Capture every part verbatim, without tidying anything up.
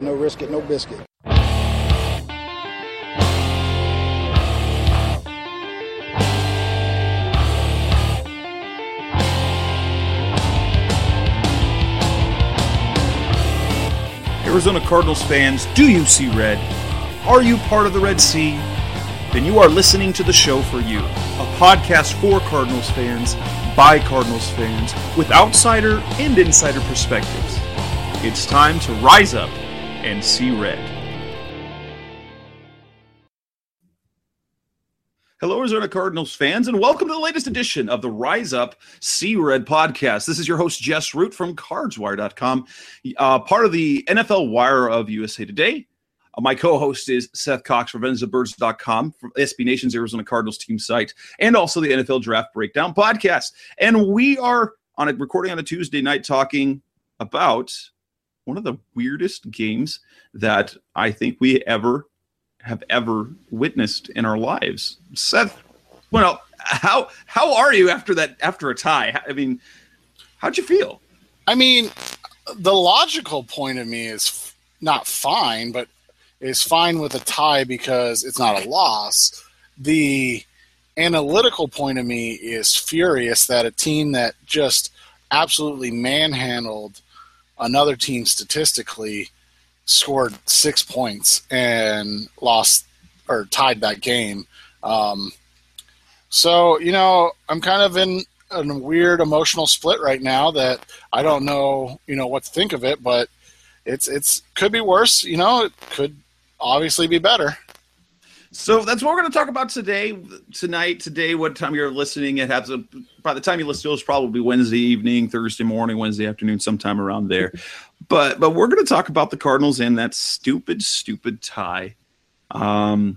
No risk it, no biscuit. Arizona Cardinals fans, do you see red? Are you part of the Red Sea? Then you are listening to the show for you. A podcast for Cardinals fans, by Cardinals fans, with outsider and insider perspectives. It's time to rise up and see red. Hello, Arizona Cardinals fans, and welcome to the latest edition of the Rise Up, See Red podcast. This is your host, Jess Root from Cards Wire dot com, uh, part of the N F L Wire of U S A Today. Uh, my co-host is Seth Cox from Venza Birds dot com, from S B Nation's Arizona Cardinals team site, and also the N F L Draft Breakdown podcast. And we are on a recording on a Tuesday night talking about one of the weirdest games that I think we ever have ever witnessed in our lives. Seth, well, how how are you after that after a tie? I mean, how'd you feel? I mean, the logical point of me is f- not fine, but is fine with a tie because it's not a loss. The analytical point of me is furious that a team that just absolutely manhandled another team statistically scored six points and lost or tied that game. Um, so, you know, I'm kind of in a weird emotional split right now that I don't know, you know, what to think of it, but it's, it's could be worse. You know, it could obviously be better. So that's what we're going to talk about today, tonight, today, what time you're listening. It has a, by the time you listen to it, it's probably Wednesday evening, Thursday morning, Wednesday afternoon, sometime around there. But but we're going to talk about the Cardinals and that stupid, stupid tie. Um,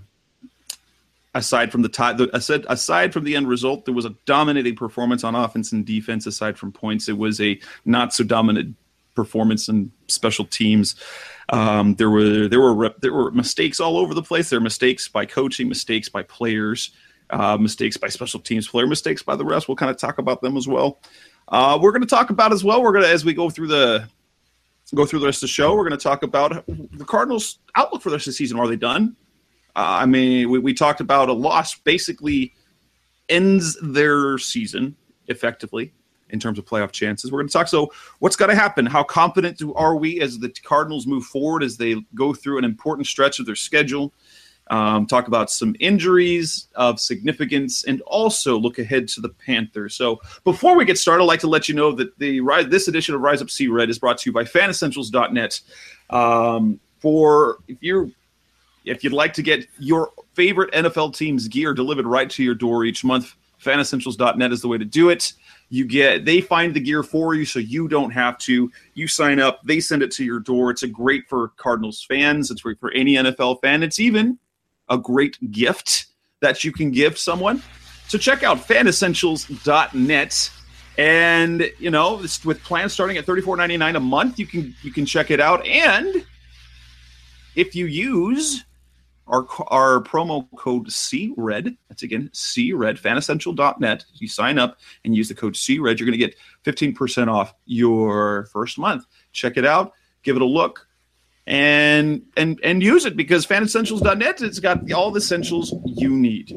aside from the tie, the, aside, aside from the end result, there was a dominating performance on offense and defense. Aside from points, it was a not so dominant performance in special teams. Um, there were there were there were mistakes all over the place. There were mistakes by coaching, mistakes by players, uh, mistakes by special teams, player mistakes by the refs. We'll kind of talk about them as well. Uh, we're going to talk about as well. We're going to as we go through the go through the rest of the show. We're going to talk about the Cardinals' outlook for the rest of the season. Are they done? Uh, I mean, we, we talked about a loss basically ends their season effectively in terms of playoff chances. We're going to talk, so what's got to happen? How confident are we as the Cardinals move forward as they go through an important stretch of their schedule? Um, talk about some injuries of significance and also look ahead to the Panthers. So before we get started, I'd like to let you know that the this edition of Rise Up See Red is brought to you by fan essentials dot net. Um, for if you're if you'd like to get your favorite N F L team's gear delivered right to your door each month, fan essentials dot net is the way to do it. You get, they find the gear for you, so you don't have to. You sign up, they send it to your door. It's a great for Cardinals fans. It's great for any N F L fan. It's even a great gift that you can give someone. So check out fan essentials dot net. And, you know, this, with plans starting at thirty-four ninety-nine a month, you can you can check it out. And if you use Our our promo code C Red, that's again C Red, fan essential dot net. You sign up and use the code C Red, you're going to get fifteen percent off your first month. Check it out, give it a look, and and and use it because fan essentials dot net, it's got all the essentials you need.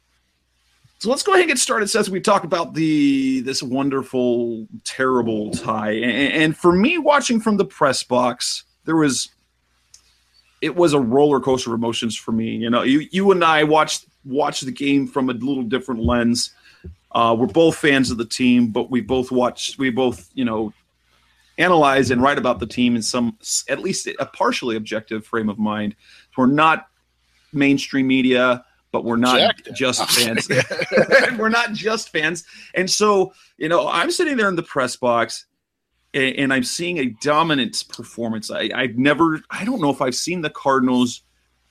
So let's go ahead and get started, Seth. We talk about the this wonderful, terrible tie, and, and for me, watching from the press box, there was. It was a roller coaster of emotions for me. You know, you you and I watched watched the game from a little different lens. Uh, we're both fans of the team, but we both watched, we both, you know, analyze and write about the team in some, at least a partially objective frame of mind. We're not mainstream media, but we're not Objective. just fans. We're not just fans. And so, you know, I'm sitting there in the press box, and I'm seeing a dominant performance. I, I've never, I don't know if I've seen the Cardinals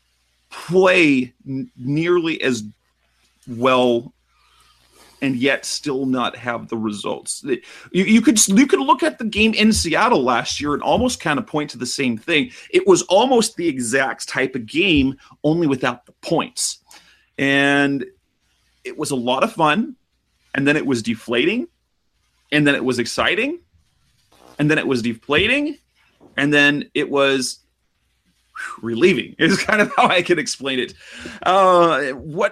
play n- nearly as well and yet still not have the results. You, you could you could look at the game in Seattle last year and almost kind of point to the same thing. It was almost the exact type of game, only without the points. And it was a lot of fun, and then it was deflating, and then it was exciting, and then it was deflating, and then it was relieving is kind of how I can explain it. Uh, what,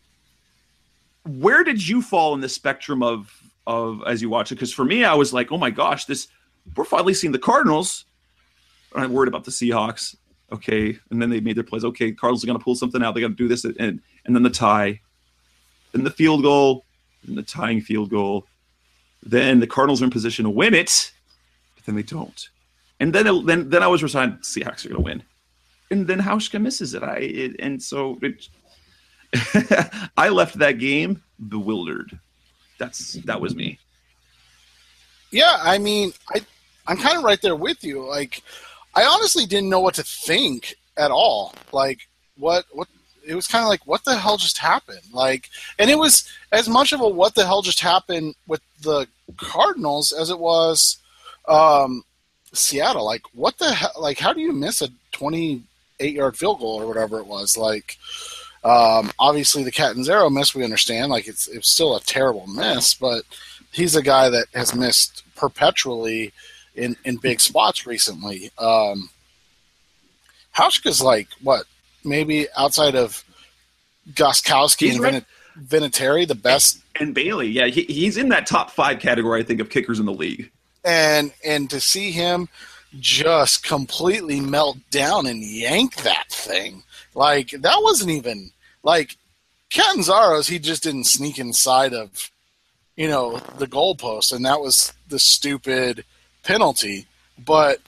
where did you fall in the spectrum of, of as you watch it? Because for me, I was like, oh my gosh, this, we're finally seeing the Cardinals. I'm worried about the Seahawks. Okay. And then they made their plays. Okay. Cardinals are going to pull something out. They got to do this. And, and then the tie, then the field goal, and the tying field goal. Then the Cardinals are in position to win it, but then they don't. And then, then, then I was resigned. Seahawks are going to win. And then Hauschka misses it. I it, and so it, I left that game bewildered. That's that was me. Yeah, I mean, I I'm kind of right there with you. Like, I honestly didn't know what to think at all. Like, what what it was kind of like, what the hell just happened? Like, and it was as much of a what the hell just happened with the Cardinals as it was um, Seattle. Like, what the hell? Like, how do you miss a twenty-eight yard field goal or whatever it was? Like, um, obviously the Catanzaro miss, we understand. Like, it's it's still a terrible miss, but he's a guy that has missed perpetually in, in big spots recently. Um, Hauschka's like, what, maybe outside of Gostkowski and right. Vinatieri, the best. And Bailey, yeah, he, he's in that top five category, I think, of kickers in the league. And and to see him just completely melt down and yank that thing, like, that wasn't even, like, Catanzaro's, he just didn't sneak inside of, you know, the goalpost, and that was the stupid penalty. But,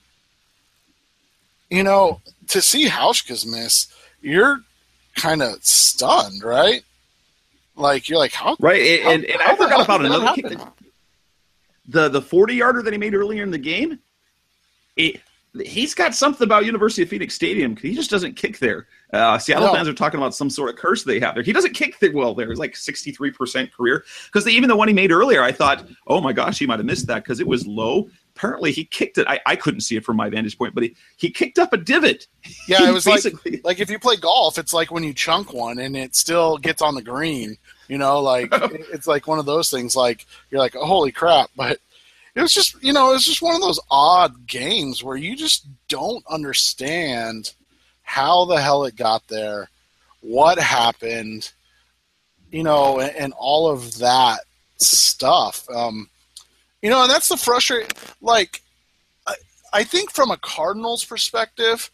you know, to see Hauschka's miss, you're kind of stunned, right? Like, you're like, how? Right, how, and, and how I forgot about that another kick. The the forty-yarder that he made earlier in the game, it, he's got something about University of Phoenix Stadium. He just doesn't kick there. Uh, Seattle no. fans are talking about some sort of curse they have there. He doesn't kick that well there. It's like sixty-three percent career. Because even the one he made earlier, I thought, oh my gosh, he might have missed that because it was low. Apparently, he kicked it. I, I couldn't see it from my vantage point, but he, he kicked up a divot. Yeah, it was like, like if you play golf, it's like when you chunk one and it still gets on the green. You know, like it's like one of those things. Like you're like, oh, holy crap! But it was just, you know, it was just one of those odd games where you just don't understand how the hell it got there, what happened, you know, and, and all of that stuff. Um, you know, and that's the frustrating. Like, I, I think from a Cardinals perspective,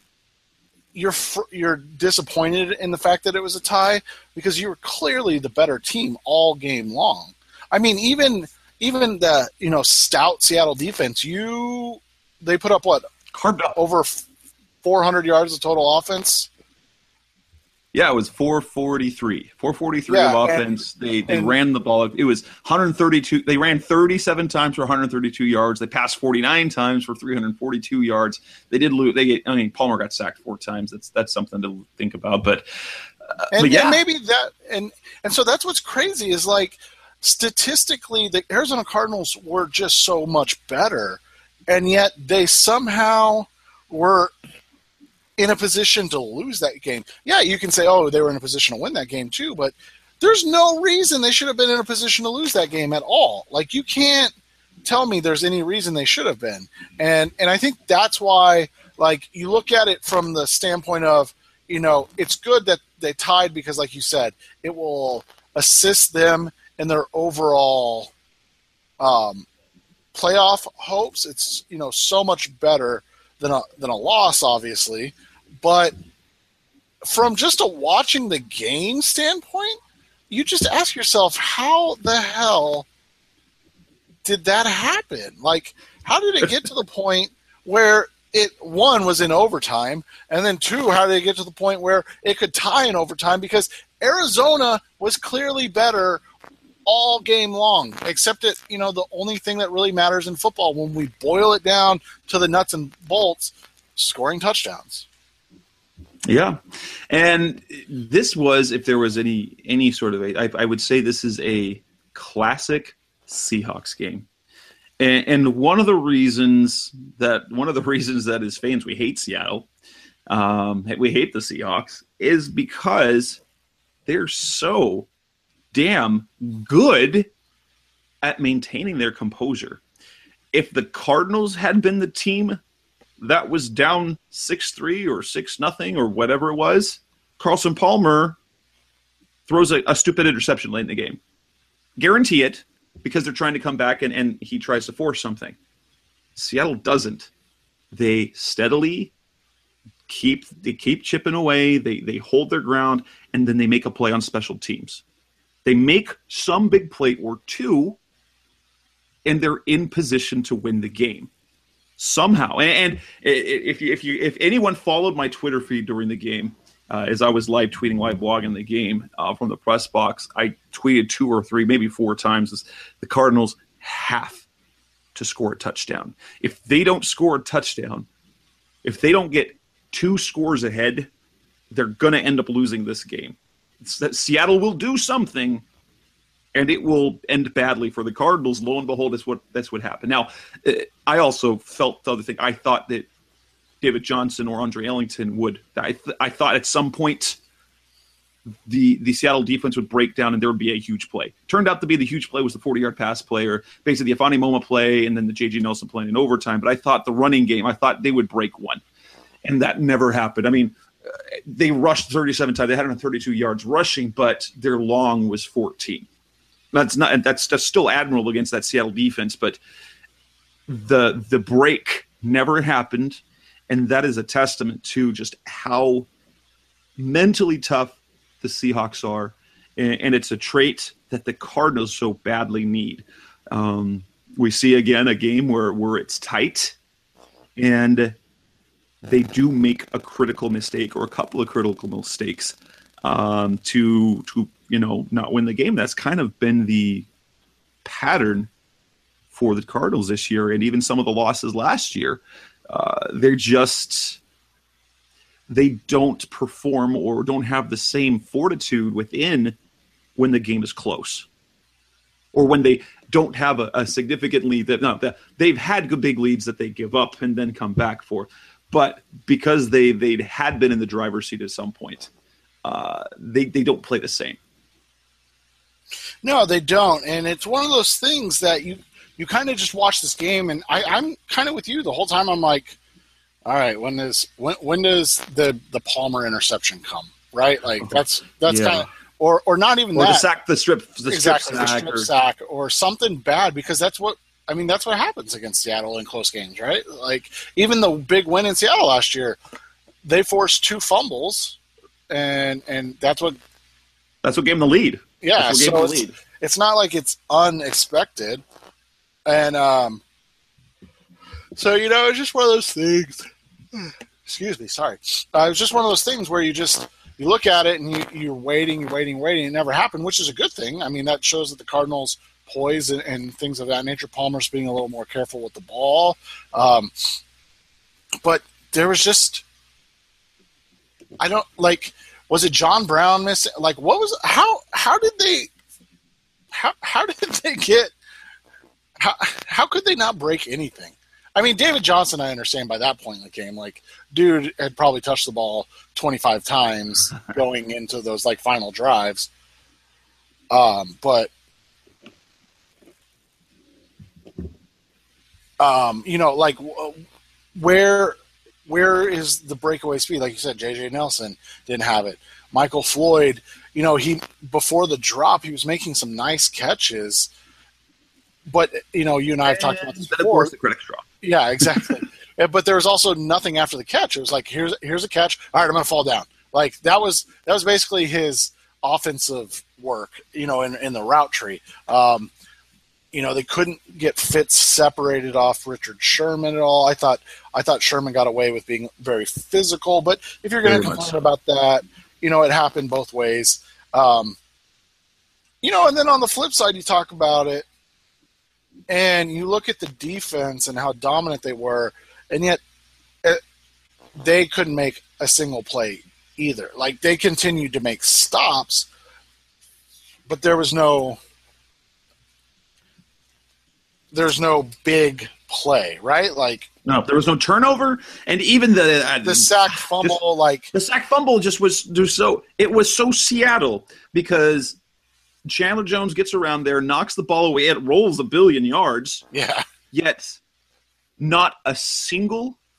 you're fr- you're disappointed in the fact that it was a tie because you were clearly the better team all game long. I mean, even even the, you know, stout Seattle defense, you they put up what, carved up over four hundred yards of total offense. Yeah, it was four forty-three. four forty-three yeah, of offense. And, they they and, ran the ball. It was one hundred thirty-two. They ran thirty-seven times for one hundred thirty-two yards. They passed forty-nine times for three hundred forty-two yards. They did lose. They I mean, Palmer got sacked four times. That's that's something to think about. But, uh, and, but yeah, and maybe that and and so that's what's crazy is, like, statistically the Arizona Cardinals were just so much better, and yet they somehow were in a position to lose that game. Yeah, you can say, oh, they were in a position to win that game too, but there's no reason they should have been in a position to lose that game at all. Like, you can't tell me there's any reason they should have been. And and I think that's why, like, you look at it from the standpoint of, you know, it's good that they tied because, like you said, it will assist them in their overall um, playoff hopes. It's, you know, so much better than a than a loss, obviously. But from just a watching the game standpoint, you just ask yourself, how the hell did that happen? Like, how did it get to the point where it, one, was in overtime, and then two, how did it get to the point where it could tie in overtime? Because Arizona was clearly better all game long, except that, you know, the only thing that really matters in football, when we boil it down to the nuts and bolts, scoring touchdowns. Yeah. And this was, if there was any any sort of a, I, I would say this is a classic Seahawks game. And, and one of the reasons that one of the reasons that as fans we hate Seattle, um, we hate the Seahawks, is because they're so damn good at maintaining their composure. If the Cardinals had been the team that was down six three or six nothing or whatever it was, Carlson Palmer throws a, a stupid interception late in the game. Guarantee it, because they're trying to come back and, and he tries to force something. Seattle doesn't. They steadily keep they keep chipping away, they they hold their ground, and then they make a play on special teams. They make some big play or two, and they're in position to win the game somehow. And, and if you, if you if anyone followed my Twitter feed during the game, uh, as I was live tweeting, live blogging the game uh, from the press box, I tweeted two or three, maybe four times, is the Cardinals have to score a touchdown. If they don't score a touchdown, if they don't get two scores ahead, they're going to end up losing this game. It's that Seattle will do something, and it will end badly for the Cardinals. Lo and behold, that's what that's what happened. Now, I also felt the other thing. I thought that David Johnson or Andre Ellington would. I, th- I thought at some point the the Seattle defense would break down and there would be a huge play. Turned out to be the huge play was the forty-yard pass play, or basically the Afani Moma play, and then the J J Nelson play in overtime. But I thought the running game, I thought they would break one, and that never happened. I mean, they rushed thirty-seven times. They had them thirty-two yards rushing, but their long was fourteen. That's not that's, that's still admirable against that Seattle defense, but the the break never happened, and that is a testament to just how mentally tough the Seahawks are, and, and it's a trait that the Cardinals so badly need. Um, we see again a game where where it's tight, and they do make a critical mistake or a couple of critical mistakes um, to to you know not win the game. That's kind of been the pattern for the Cardinals this year, and even some of the losses last year. Uh, they're just they don't perform or don't have the same fortitude within when the game is close, or when they don't have a, a significant lead. That no, they've had good big leads that they give up and then come back for. But because they they had been in the driver's seat at some point, uh, they they don't play the same. No, they don't, and it's one of those things that you you kind of just watch this game, and I, I'm kind of with you the whole time. I'm like, all right, when does when when does the, the Palmer interception come? Right, like that's that's yeah. kind of or or not even or that. the sack, the strip, the exactly strip sack, the strip or, sack, or something bad, because that's what. I mean, that's what happens against Seattle in close games, right? Like, even the big win in Seattle last year, they forced two fumbles, and and that's what that's what gave them the lead. Yeah, so the it's, lead. It's not like it's unexpected, and um, so you know, it's just one of those things. Excuse me, sorry. Uh, it's just one of those things where you just you look at it and you, you're waiting, you're waiting, waiting. It never happened, which is a good thing. I mean, that shows that the Cardinals. Poise and, and things of that nature. Palmer's being a little more careful with the ball. Um, but there was just, I don't like, was it John Brown missing? Like, what was, how, how did they, how, how did they get, how, how could they not break anything? I mean, David Johnson, I understand by that point in the game, like, dude had probably touched the ball twenty-five times going into those, like, final drives. Um, but, Um, you know, like where where is the breakaway speed? Like you said, J J Nelson didn't have it. Michael Floyd, you know, he before the drop, he was making some nice catches. But you know, you and I have talked about this before. Of course, the critics draw. Yeah, exactly. But there was also nothing after the catch. It was like, here's here's a catch. All right, I'm going to fall down. Like that was that was basically his offensive work. You know, in in the route tree. Um, You know, they couldn't get Fitz separated off Richard Sherman at all. I thought I thought Sherman got away with being very physical, but if you're going to complain so. about that, you know, it happened both ways. Um, you know, and then on the flip side, you talk about it, and you look at the defense and how dominant they were, and yet it, they couldn't make a single play either. Like, they continued to make stops, but there was no... There's no big play, right? Like no, there was no turnover, and even the uh, the sack fumble, just, like the sack fumble, just was just so it was so Seattle because Chandler Jones gets around there, knocks the ball away, it rolls a billion yards, yeah. Yet, not a single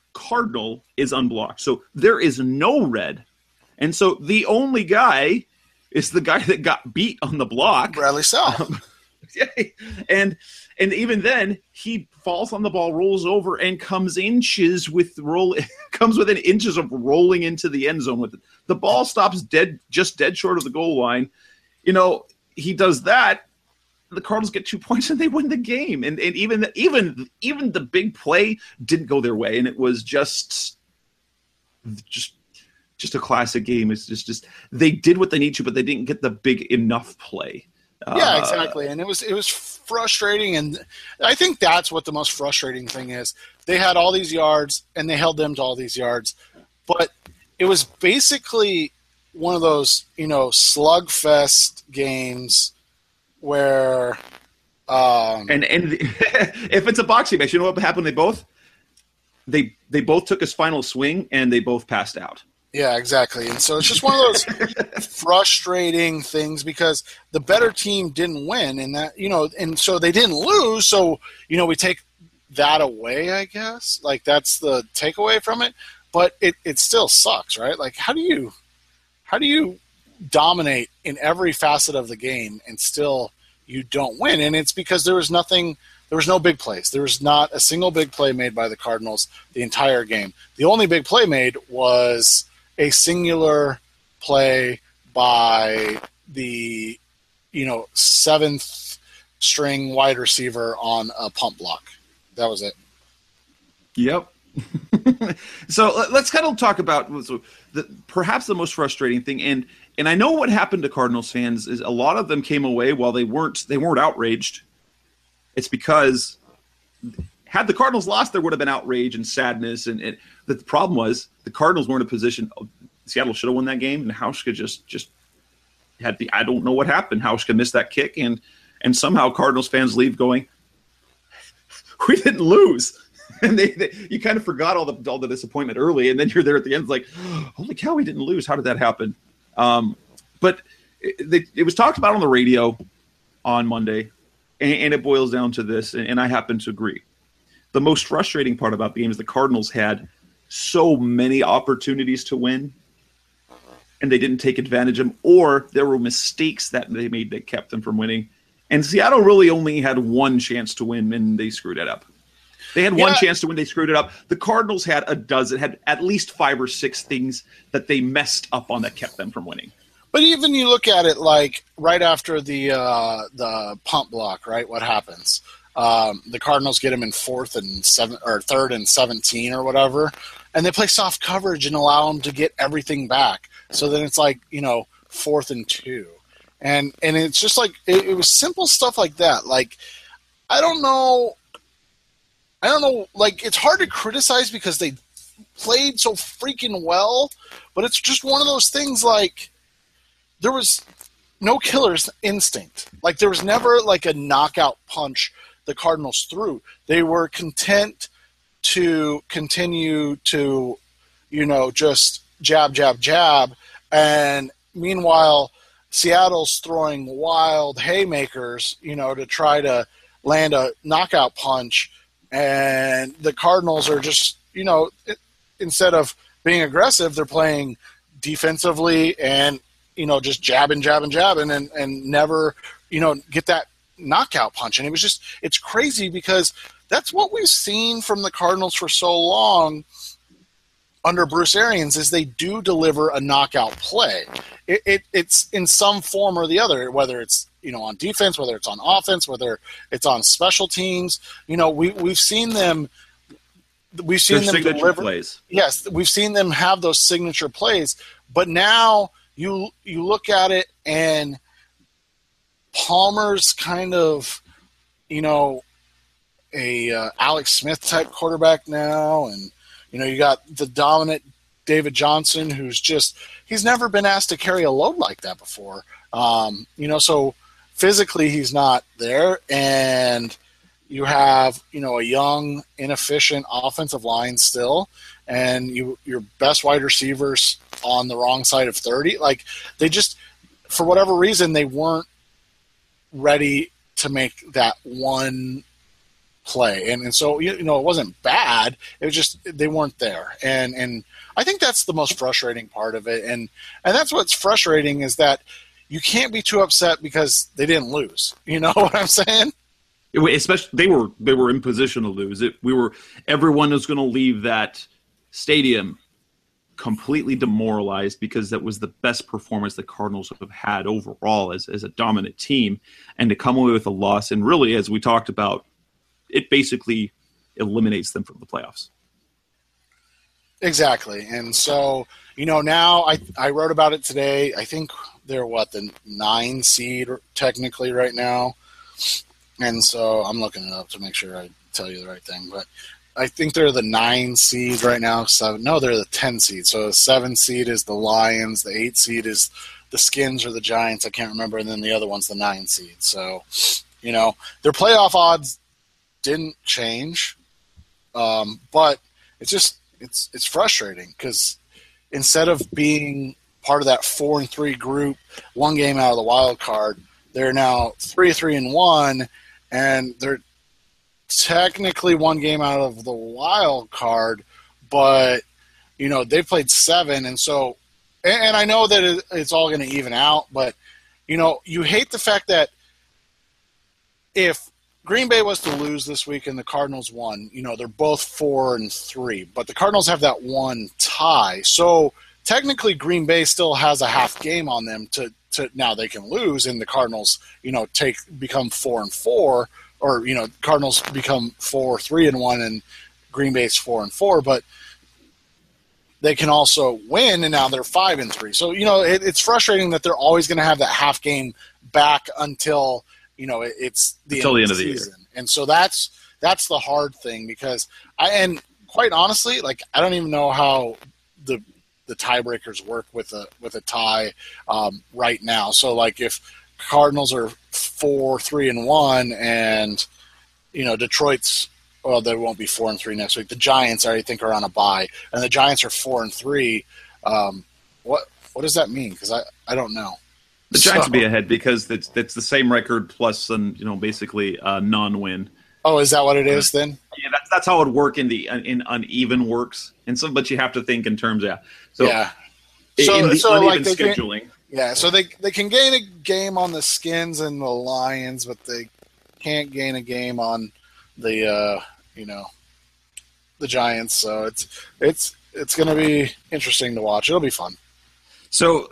Cardinal is unblocked. So there is no red. And so the only guy is the guy that got beat on the block. Bradley Sowell. Um, yeah, and and even then he falls on the ball, rolls over, and comes inches with roll comes within inches of rolling into the end zone with it. The ball stops dead, just dead short of the goal line. You know, he does that. The Cardinals get two points and they win the game. And and even the, even even the big play didn't go their way, and it was just just just a classic game. It's just just they did what they need to, but they didn't get the big enough play. Yeah, uh, exactly. And it was it was frustrating, and I think that's what the most frustrating thing is. They had all these yards and they held them to all these yards, but it was basically one of those, you know, slugfest games where um, and and if it's a boxing match, you know what happened? They both they they both took his final swing and they both passed out. Yeah, exactly. And so it's just one of those frustrating things because the better team didn't win, and that, you know, and so they didn't lose. So, you know, we take that away, I guess. Like, that's the takeaway from it. But it, it still sucks, right? Like, how do you how do you dominate in every facet of the game and still you don't win? And it's because there was nothing there was no big plays. There was not a single big play made by the Cardinals the entire game. The only big play made was a singular play by the, you know, seventh string wide receiver on a pump block. That was it. Yep. So let's kind of talk about so the, perhaps the most frustrating thing, and and I know what happened to Cardinals fans is a lot of them came away while they weren't they weren't outraged. It's because had the Cardinals lost, there would have been outrage and sadness, and, and the problem was the Cardinals weren't in a position. Seattle should have won that game, and Hauschka just just had the I don't know what happened. Hauschka missed that kick, and and somehow Cardinals fans leave going, we didn't lose. And they, they, you kind of forgot all the all the disappointment early, and then you're there at the end, it's like, holy cow, we didn't lose. How did that happen? Um, but it, they, it was talked about on the radio on Monday, and, and it boils down to this, and, and I happen to agree. The most frustrating part about the game is the Cardinals had so many opportunities to win, and they didn't take advantage of them, or there were mistakes that they made that kept them from winning. And Seattle really only had one chance to win, and they screwed it up. They had one yeah. chance to win. They screwed it up. The Cardinals had a dozen, had at least five or six things that they messed up on that kept them from winning. But even you look at it like right after the uh, the pump block, right? What happens? Um, the Cardinals get him in fourth and seven or third and seventeen or whatever, and they play soft coverage and allow him to get everything back. So then it's like, you know, fourth and two, and and it's just like it, it was simple stuff like that. Like I don't know. I don't know, like, it's hard to criticize because they played so freaking well, but it's just one of those things, like, there was no killer's instinct. Like, there was never, like, a knockout punch the Cardinals threw. They were content to continue to, you know, just jab, jab, jab, and meanwhile, Seattle's throwing wild haymakers, you know, to try to land a knockout punch. And the Cardinals are just, you know, instead of being aggressive, they're playing defensively and, you know, just jabbing, jabbing, jabbing and, and never, you know, get that knockout punch. And it was just, it's crazy because that's what we've seen from the Cardinals for so long under Bruce Arians is they do deliver a knockout play. It, it, it's in some form or the other, whether it's, you know, on defense, whether it's on offense, whether it's on special teams. You know, we we've seen them. We've seen Their them signature deliver plays. Yes, we've seen them have those signature plays. But now you you look at it and Palmer's kind of, you know, a uh, Alex Smith type quarterback now, and you know you got the dominant David Johnson, who's just he's never been asked to carry a load like that before. Um, you know, so. Physically, he's not there, and you have, you know, a young, inefficient offensive line still, and you your best wide receivers on the wrong side of thirty. Like, they just, for whatever reason, they weren't ready to make that one play. And and so, you know, it wasn't bad. It was just they weren't there. And and I think that's the most frustrating part of it. And and that's what's frustrating is that you can't be too upset because they didn't lose. You know what I'm saying? Especially they were they were in position to lose. It, we were everyone was going to leave that stadium completely demoralized because that was the best performance the Cardinals have had overall as, as a dominant team. And to come away with a loss, and really, as we talked about, it basically eliminates them from the playoffs. Exactly. And so, you know, now I, I wrote about it today. I think they're, what, the nine seed technically right now. And so I'm looking it up to make sure I tell you the right thing. But I think they're the nine seed right now. Seven, no, they're the ten seed. So the seven seed is the Lions. The eight seed is the Skins or the Giants. I can't remember. And then the other one's the nine seed. So, you know, their playoff odds didn't change. Um, but it's just it's it's frustrating because instead of being part of that four and three group, one game out of the wild card, they're now three, three and one, and they're technically one game out of the wild card, but you know they played seven, and so and, and I know that it, it's all going to even out, but you know you hate the fact that if Green Bay was to lose this week and the Cardinals won, you know they're both four and three, but the Cardinals have that one tie, so technically Green Bay still has a half game on them to to now they can lose and the Cardinals you know take become four and four. Or, you know, Cardinals become four, three, and one, and Green Bay's four and four. But they can also win, and now they're five and three. So, you know, it, it's frustrating that they're always going to have that half game back until you know it, it's the, until end, the of the, end of the season. year. And so that's that's the hard thing because I and quite honestly, like I don't even know how the the tiebreakers work with a with a tie um, right now. So, like if Cardinals are four, three, and one, and you know Detroit's. Well, they won't be four and three next week. The Giants, I think, are on a bye, and the Giants are four and three. Um, what what does that mean? Because I, I don't know. The Giants so, will be ahead because that's that's the same record plus an you know basically a non-win. Oh, is that what it is then? Yeah, that's that's how it would work in the in uneven works, and so but you have to think in terms of yeah. So yeah. in, So, in the so uneven like scheduling. Can, yeah, so they they can gain a game on the Skins and the Lions, but they can't gain a game on the uh, you know the Giants. So it's it's it's going to be interesting to watch. It'll be fun. So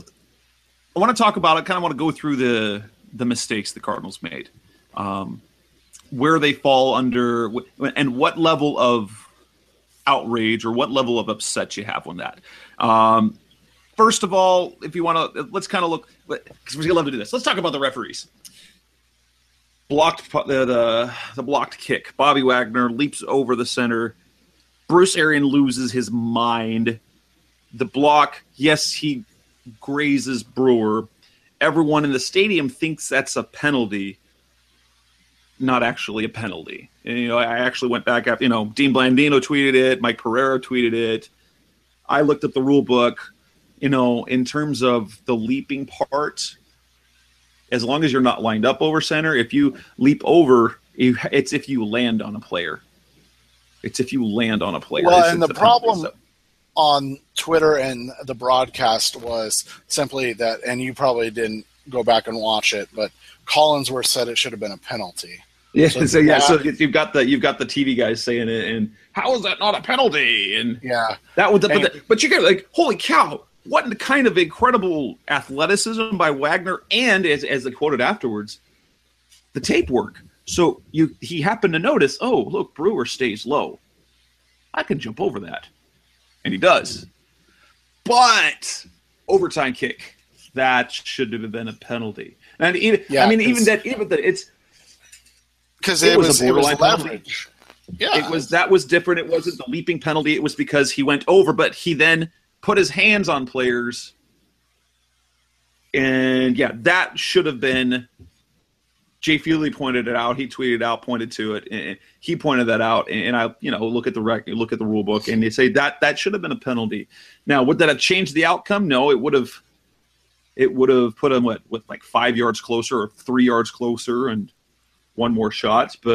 I want to talk about it. Kind of want to go through the the mistakes the Cardinals made, um, where they fall under, and what level of outrage or what level of upset you have on that. Um, first of all, if you want to, let's kind of look because we love to do this. Let's talk about the referees. Blocked the, the the blocked kick. Bobby Wagner leaps over the center. Bruce Arians loses his mind. The block, yes, he grazes Brewer. Everyone in the stadium thinks that's a penalty. Not actually a penalty. And, you know, I actually went back after, you know, Dean Blandino tweeted it. Mike Pereira tweeted it. I looked at the rule book. You know, in terms of the leaping part, as long as you're not lined up over center, if you leap over, it's if you land on a player. It's if you land on a player. Well, it's, and it's the the problem penalty, so. on Twitter and the broadcast was simply that, and you probably didn't go back and watch it, but Collinsworth said it should have been a penalty. Yeah, so, so yeah, that, so you've got the you've got the T V guys saying it, and how is that not a penalty? And yeah, that would, and, but, the, but you get like, holy cow! What kind of incredible athleticism by Wagner, and as as they quoted afterwards, the tape work. So you he happened to notice, oh look, Brewer stays low. I can jump over that, and he does. But overtime kick, that should have been a penalty. And even yeah, I mean, even that, even that, it's because it, it was, was it was leverage. Yeah, it was that was different. It wasn't the leaping penalty. It was because he went over, but he then put his hands on players. And yeah, that should have been. Jay Feely pointed it out. He tweeted out, pointed to it, and he pointed that out. And I, you know, look at the rec, look at the rule book, and they say that that should have been a penalty. Now, would that have changed the outcome? No, it would have. It would have put him what with like five yards closer or three yards closer, and one more shot. But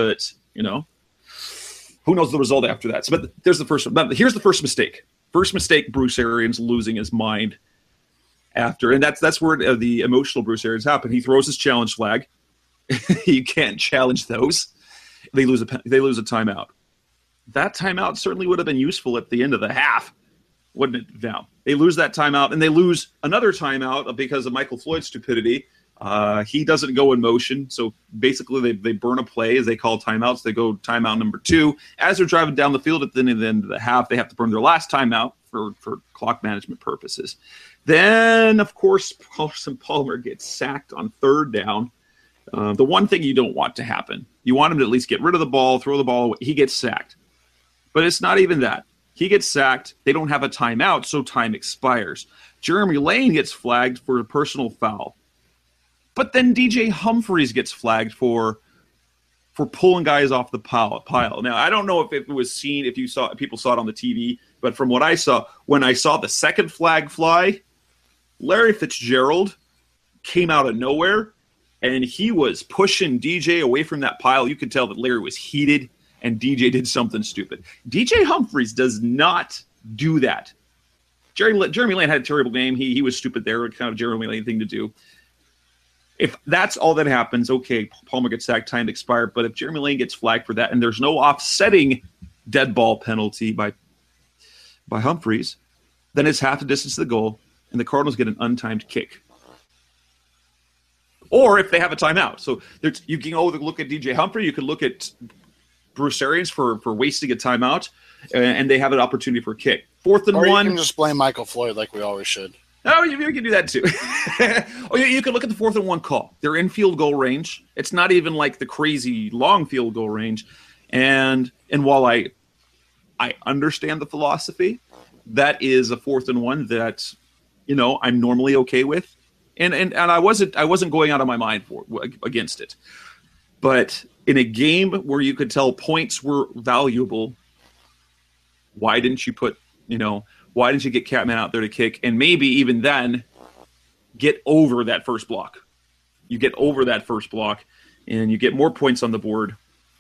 You know, who knows the result after that? So, but there's the first one. But here's the first mistake. First mistake: Bruce Arians losing his mind after, and that's that's where the emotional Bruce Arians happened. He throws his challenge flag. You can't challenge those. They lose a they lose a timeout. That timeout certainly would have been useful at the end of the half, wouldn't it? Now they lose that timeout, and they lose another timeout because of Michael Floyd's stupidity. Uh, he doesn't go in motion, so basically they, they burn a play as they call timeouts. They go timeout number two. As they're driving down the field at the end of the, end of the half, they have to burn their last timeout for, for clock management purposes. Then, of course, Carson Palmer gets sacked on third down. Uh, the one thing you don't want to happen, you want him to at least get rid of the ball, throw the ball away. He gets sacked. But it's not even that. He gets sacked. They don't have a timeout, so time expires. Jeremy Lane gets flagged for a personal foul. But then D J Humphries gets flagged for for pulling guys off the pile. pile. Now, I don't know if it was seen, if you saw, if people saw it on the T V, but from what I saw, when I saw the second flag fly, Larry Fitzgerald came out of nowhere, and he was pushing D J away from that pile. You could tell that Larry was heated, and D J did something stupid. D J Humphries does not do that. Jerry, Jeremy Lane had a terrible game. He he was stupid there, kind of Jeremy Lane thing to do. If that's all that happens, okay, Palmer gets sacked, time expired. But if Jeremy Lane gets flagged for that and there's no offsetting dead ball penalty by by Humphries, then it's half the distance to the goal, and the Cardinals get an untimed kick. Or if they have a timeout. So there's, you can either look at D J Humphrey, you can look at Bruce Arians for, for wasting a timeout, and they have an opportunity for a kick. Fourth and or one. you can just blame Michael Floyd like we always should. Oh, you, you can do that too. Oh, yeah, you can look at the fourth and one call. They're in field goal range. It's not even like the crazy long field goal range. And and while I I understand the philosophy, that is a fourth and one that, you know, I'm normally okay with. And and and I wasn't I wasn't going out of my mind for against it. But in a game where you could tell points were valuable, why didn't you put, you know, why didn't you get Catman out there to kick? And maybe even then get over that first block. You get over that first block and you get more points on the board.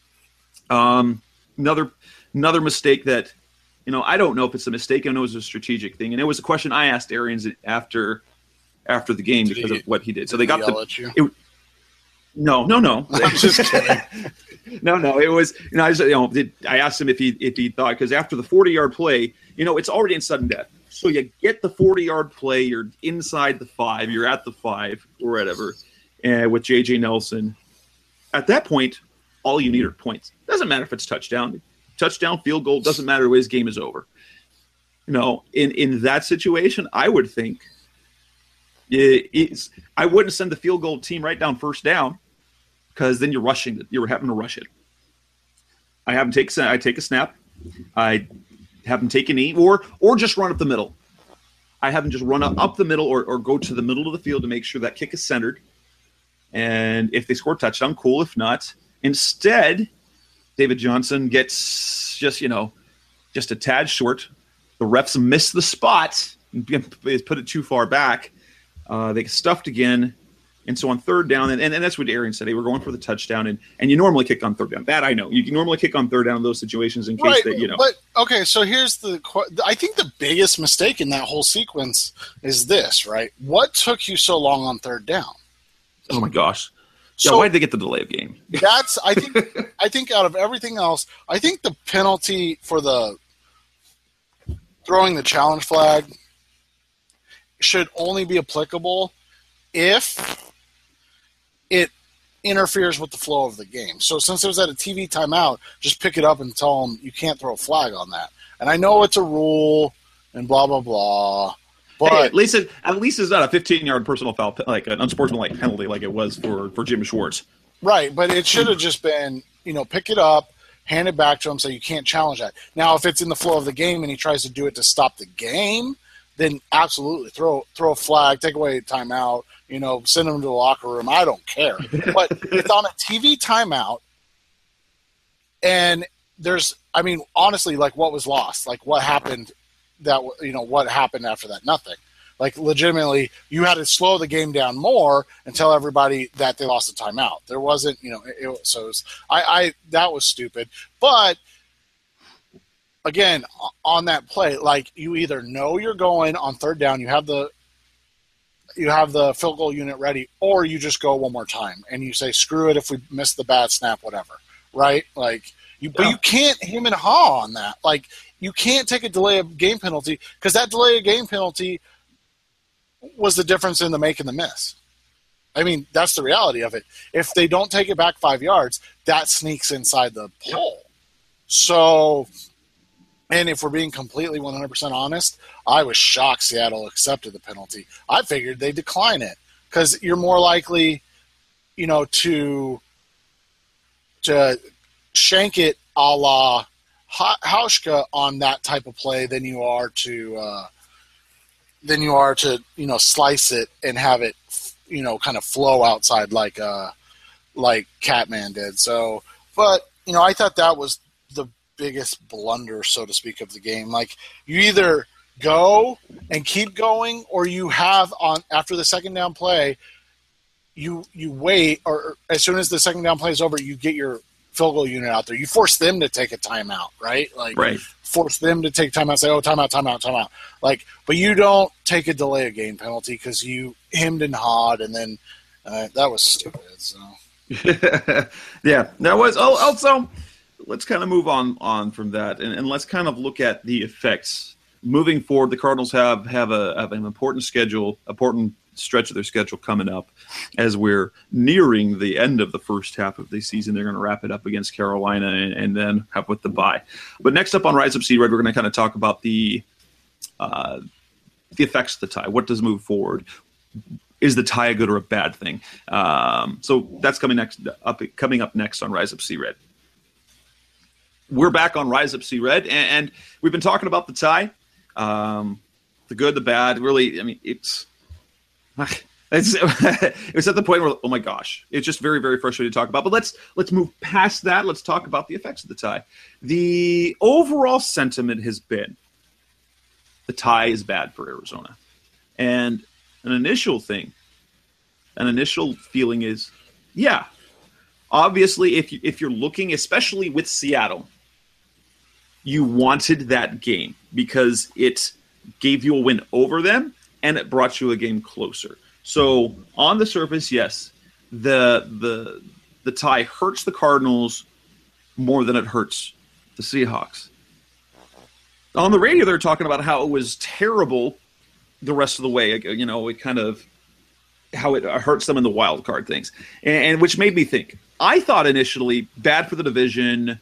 Um, another another mistake that, you know, I don't know if it's a mistake. I know it was a strategic thing. And it was a question I asked Arians after after the game did because he, of what he did. So they got the it, no, no, no. I'm just kidding. no, no. It was, you know, I, just, you know, did, I asked him if he if he thought, because after the forty-yard play, you know, it's already in sudden death. So you get the forty-yard play, you're inside the five, you're at the five or whatever, and with J J Nelson. At that point, all you need are points. Doesn't matter if it's touchdown. Touchdown, field goal, doesn't matter. His game is over. You know, in, in that situation, I would think it, it's, I wouldn't send the field goal team right down first down, because then you're rushing it. You're having to rush it. I have them take I take a snap. I have them take a knee, or or just run up the middle. I have them just run up, up the middle, or, or go to the middle of the field to make sure that kick is centered. And if they score a touchdown, cool. If not, instead, David Johnson gets just, you know, just a tad short. The refs miss the spot and put it too far back. Uh, they get stuffed again. And so on third down, and, and, and that's what Arian said. They were going for the touchdown, and, and you normally kick on third down. That I know. You can normally kick on third down in those situations in case right, that, you know. But, okay, so here's the – I think the biggest mistake in that whole sequence is this, right? What took you so long on third down? Oh, my gosh. Yeah, So why did they get the delay of game? that's – I think I think out of everything else, I think the penalty for the throwing the challenge flag should only be applicable if – it interferes with the flow of the game. So since it was at a T V timeout, just pick it up and tell them you can't throw a flag on that. And I know it's a rule and blah, blah, blah. But Hey, at least it, at least it's not a fifteen-yard personal foul, like an unsportsmanlike penalty like it was for, for Jim Schwartz. right, but it should have just been, you know, pick it up, hand it back to him so you can't challenge that. Now, if it's in the flow of the game and he tries to do it to stop the game, then absolutely throw throw a flag, take away a timeout, you know, send him to the locker room. I don't care. But it's on a T V timeout, and there's, I mean, honestly, like what was lost? Like what happened that, you know, what happened after that? Nothing. Like, legitimately, you had to slow the game down more and tell everybody that they lost a timeout. There wasn't, you know, it, it, so it was, I, I, that was stupid. But, again, on that play, like, you either know you're going on third down, you have the, you have the field goal unit ready, or you just go one more time and you say, screw it if we miss the bad snap, whatever, right? Like, you, but you can't him and haw on that. Like, you can't take a delay of game penalty, because that delay of game penalty was the difference in the make and the miss. I mean, that's the reality of it. If they don't take it back five yards, that sneaks inside the hole. So, and if we're being completely one hundred percent honest, I was shocked Seattle accepted the penalty. I figured they'd decline it, because you're more likely, you know, to to shank it a la Hauschka on that type of play than you are to uh, than you are to you know slice it and have it you know kind of flow outside like uh, like Catman did. So, but you know I thought that was the biggest blunder, so to speak, of the game. Like, you either go and keep going, or you have on after the second down play, you you wait, or, or as soon as the second down play is over, you get your field goal unit out there. You force them to take a timeout, right? Like, right. Force them to take timeout, say, oh, timeout, timeout, timeout. Like, but you don't take a delay of game penalty because you hemmed and hawed, and then uh, that was stupid. So. Yeah, that was also. Let's kind of move on on from that, and, and let's kind of look at the effects moving forward. The Cardinals have have, a, have an important schedule, important stretch of their schedule coming up as we're nearing the end of the first half of the season. They're going to wrap it up against Carolina and, and then have with the bye. But next up on Rise Up Sea Red, we're going to kind of talk about the uh, the effects of the tie. What does move forward? Is the tie a good or a bad thing? Um, so that's coming next up coming up next on Rise Up Sea Red. We're back on Rise Up Sea Red, and, and we've been talking about the tie, um, the good, the bad. Really, I mean, it's, it's it was at the point where, oh my gosh, it's just very, very frustrating to talk about. But let's let's move past that. Let's talk about the effects of the tie. The overall sentiment has been the tie is bad for Arizona, and an initial thing, an initial feeling is, yeah, obviously, if you, if you're looking, especially with Seattle, you wanted that game because it gave you a win over them and it brought you a game closer. So on the surface, yes, the the the tie hurts the Cardinals more than it hurts the Seahawks. On the radio, they're talking about how it was terrible the rest of the way. You know, it kind of how it hurts them in the wild card things, and, and which made me think. I thought initially bad for the division,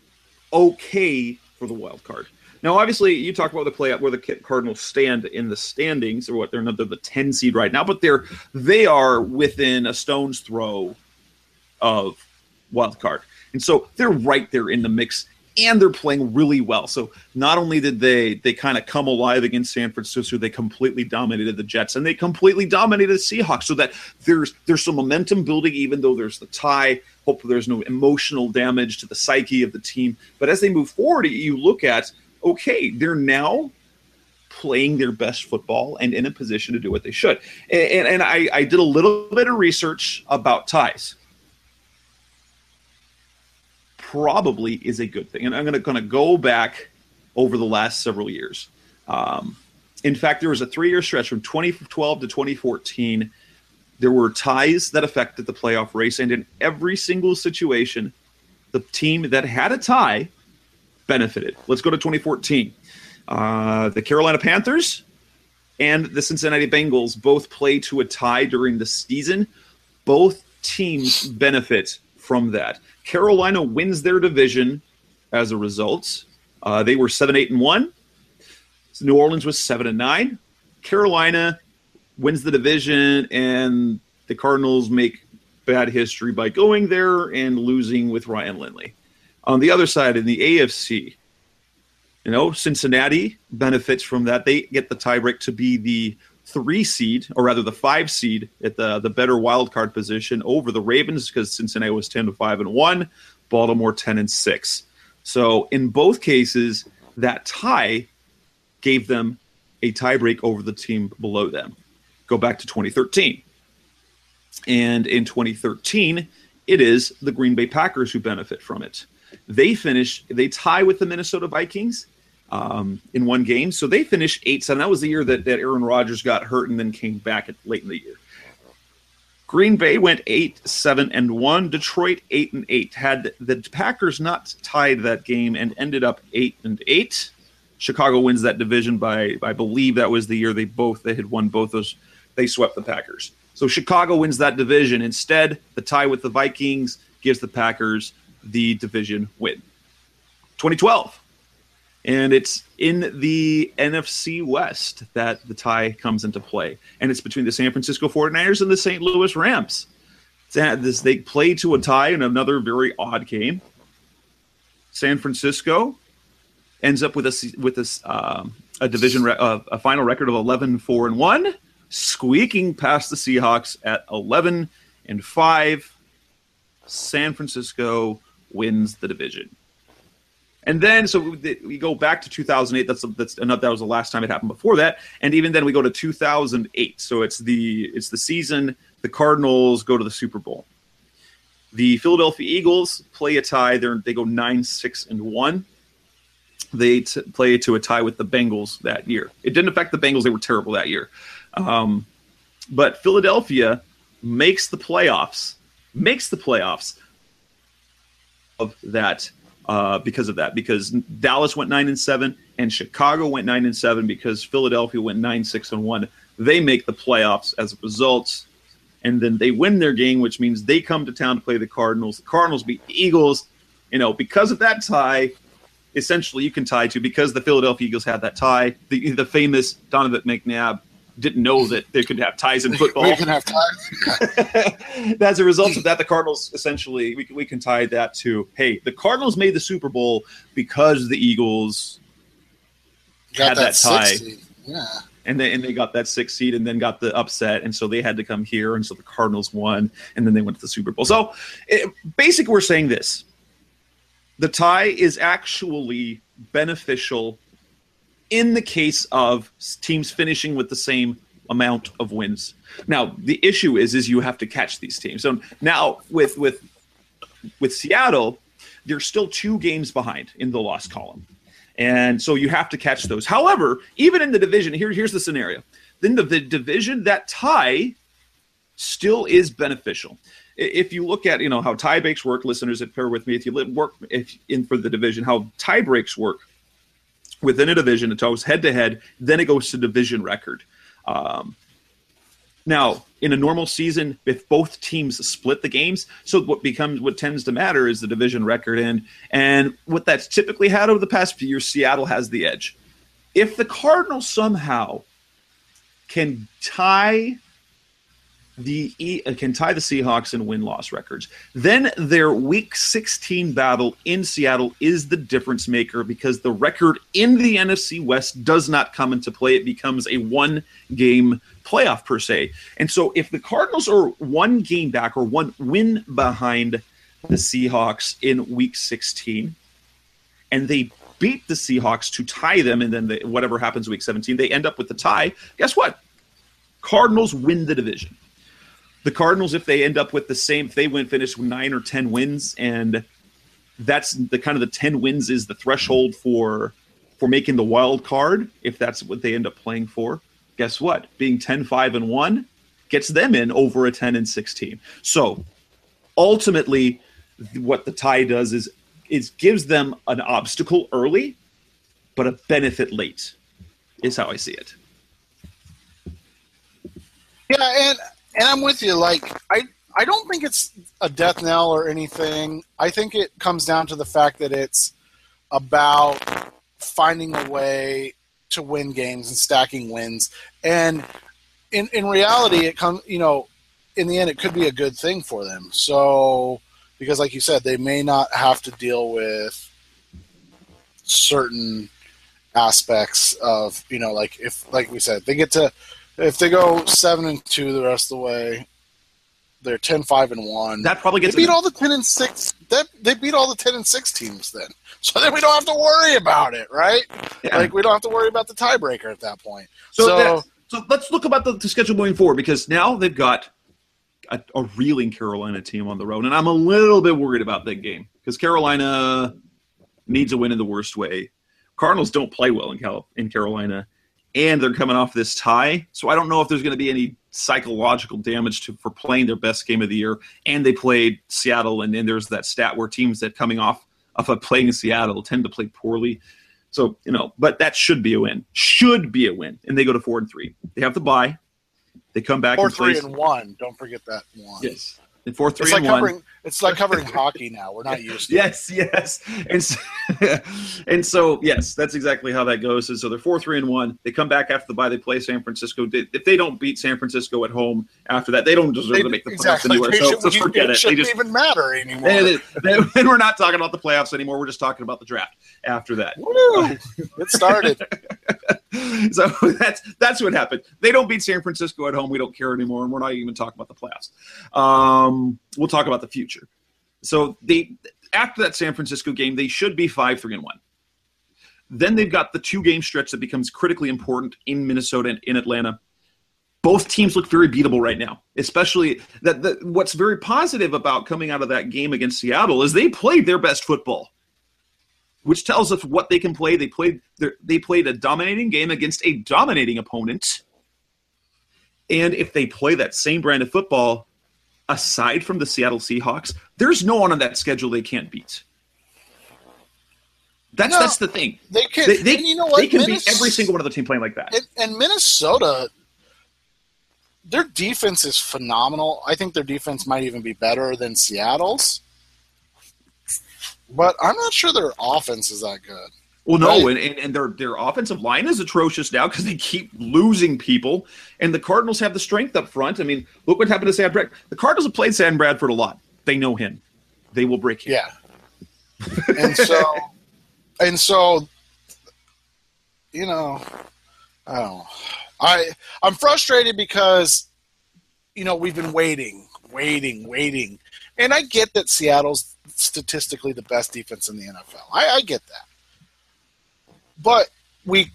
okay for the wild card. Now, obviously, you talk about the play where the Cardinals stand in the standings, or what they're not they're the ten seed right now, but they're they are within a stone's throw of wild card, and so they're right there in the mix, and they're playing really well. So not only did they they kind of come alive against San Francisco, they completely dominated the Jets, and they completely dominated the Seahawks. So that there's there's some momentum building, even though there's the tie. Hopefully there's no emotional damage to the psyche of the team. But as they move forward, you look at, okay, they're now playing their best football and in a position to do what they should. And, and, and I, I did a little bit of research about ties. Probably is a good thing. And I'm going to go back over the last several years. Um, in fact, there was a three-year stretch from twenty twelve to twenty fourteen. There were ties that affected the playoff race, and in every single situation, the team that had a tie benefited. Let's go to twenty fourteen. Uh, the Carolina Panthers and the Cincinnati Bengals both play to a tie during the season. Both teams benefit from that. Carolina wins their division as a result. Uh, they were seven eight and one. New Orleans was seven and nine. Carolina wins the division, and the Cardinals make bad history by going there and losing with Ryan Lindley. On the other side, in the A F C, you know, Cincinnati benefits from that. They get the tiebreak to be the three seed, or rather the five seed at the, the better wild card position over the Ravens, because Cincinnati was ten to five and one, Baltimore ten and six. So in both cases, that tie gave them a tiebreak over the team below them. Go back to twenty thirteen. And in twenty thirteen, it is the Green Bay Packers who benefit from it. They finish, they tie with the Minnesota Vikings um, in one game. So they finished eight seven. That was the year that, that Aaron Rodgers got hurt and then came back at, late in the year. Green Bay went eight seven and one. Detroit eight and eight. Had the Packers not tied that game and ended up eight and eight, Chicago wins that division by, I believe that was the year they both they had won both those. They swept the Packers. So Chicago wins that division. Instead, the tie with the Vikings gives the Packers the division win. twenty twelve. And it's in the N F C West that the tie comes into play. And it's between the San Francisco forty-niners and the Saint Louis Rams. This, they play to a tie in another very odd game. San Francisco ends up with a, with a, um, a division re- uh, a final record of eleven four and one. Squeaking past the Seahawks at eleven and five. San Francisco wins the division. And then, so we go back to two thousand eight. That's that's another. That was the last time it happened. Before that, and even then, we go to two thousand eight. So it's the it's the season the Cardinals go to the Super Bowl. The Philadelphia Eagles play a tie. They they go nine six and one. They t- play to a tie with the Bengals that year. It didn't affect the Bengals; they were terrible that year. Um, but Philadelphia makes the playoffs. Makes the playoffs of that. Uh, because of that, because Dallas went nine and seven and Chicago went nine and seven because Philadelphia went nine six and one. They make the playoffs as a result, and then they win their game, which means they come to town to play the Cardinals. The Cardinals beat the Eagles. You know, because of that tie, essentially you can tie to because the Philadelphia Eagles had that tie. The the famous Donovan McNabb didn't know that they could have ties in football. We can have ties. As a result of that, the Cardinals essentially we we can tie that to hey, the Cardinals made the Super Bowl because the Eagles got had that, that tie, seed. Yeah, and they and they got that sixth seed, and then got the upset, and so they had to come here, and so the Cardinals won, and then they went to the Super Bowl. So, it, basically, we're saying this: the tie is actually beneficial in the case of teams finishing with the same amount of wins. Now, the issue is, is you have to catch these teams. So now with with with Seattle, they're still two games behind in the loss column. And so you have to catch those. However, even in the division, here, here's the scenario. Then the, the division, that tie still is beneficial. If you look at, you know, how tie breaks work, listeners that pair with me, if you work if in for the division, how tie breaks work, within a division, it goes head-to-head, then it goes to division record. Um, now, in a normal season, if both teams split the games, so what becomes what tends to matter is the division record. And, and what that's typically had over the past few years, Seattle has the edge. If the Cardinals somehow can tie the can tie the Seahawks in win-loss records, then their Week sixteen battle in Seattle is the difference maker because the record in the N F C West does not come into play. It becomes a one-game playoff per se. And so if the Cardinals are one game back or one win behind the Seahawks in Week sixteen, and they beat the Seahawks to tie them, and then the, whatever happens Week seventeen, they end up with the tie, guess what? Cardinals win the division. The Cardinals, if they end up with the same, if they win, finish with nine or ten wins, and that's the kind of the ten wins is the threshold for for making the wild card. If that's what they end up playing for, guess what? Being ten five and one gets them in over a ten and six team. So ultimately, what the tie does is it gives them an obstacle early, but a benefit late. Is how I see it. Yeah, and. And I'm with you. Like, I, I don't think it's a death knell or anything. I think it comes down to the fact that it's about finding a way to win games and stacking wins. And in in reality, it comes, you know, in the end, it could be a good thing for them. So, because like you said, they may not have to deal with certain aspects of, you know, like if, like we said, they get to. If they go seven and two the rest of the way, they're ten five and one. That probably gets they beat them. all the ten and six that they beat all the ten and six teams then. So then we don't have to worry about it, right? Yeah. Like we don't have to worry about the tiebreaker at that point. So so, that, so let's look about the, the schedule moving forward, because now they've got a, a reeling Carolina team on the road, and I'm a little bit worried about that game because Carolina needs a win in the worst way. Cardinals don't play well in Cal- in Carolina, and they're coming off this tie, so I don't know if there's going to be any psychological damage to for playing their best game of the year. And they played Seattle, and then there's that stat where teams that coming off of a playing in Seattle tend to play poorly. So, you know, but that should be a win. Should be a win. And they go to four and three. They have the bye. They come back four, and play. three, and one. Don't forget that one. Yes. And four, three, it's like and one. Covering, it's like covering hockey now. We're not used to yes, it. Yes, yes. And so, and so, yes, that's exactly how that goes. And so they're four, three, and one. They come back after the bye. They play San Francisco. If they don't beat San Francisco at home after that, they don't deserve they, to make the exactly. playoffs anywhere. They so, should, so forget it. It shouldn't they just, even matter anymore. Then, then we're not talking about the playoffs anymore. We're just talking about the draft after that. Woo! It started. So that's that's what happened. They don't beat San Francisco at home. We don't care anymore, and we're not even talking about the playoffs. Um, we'll talk about the future. So they after that San Francisco game, they should be five, three, and one. Then they've got the two-game stretch that becomes critically important in Minnesota and in Atlanta. Both teams look very beatable right now, especially that. that what's very positive about coming out of that game against Seattle is they played their best football, which tells us what they can play. They played they played a dominating game against a dominating opponent. And if they play that same brand of football, aside from the Seattle Seahawks, there's no one on that schedule they can't beat. That's no, that's the thing. They can. They, they, you know what? they can Minnesota, beat every single one of the team playing like that. And, and Minnesota, their defense is phenomenal. I think their defense might even be better than Seattle's. But I'm not sure their offense is that good. Well, no, right? and, and their their offensive line is atrocious now because they keep losing people, and the Cardinals have the strength up front. I mean, look what happened to Sam Bradford. The Cardinals have played Sam Bradford a lot. They know him. They will break him. Yeah. And so, and so, you know, I don't know. I I'm frustrated because, you know, we've been waiting, waiting, waiting, and I get that Seattle's statistically the best defense in the N F L. I, I get that. But we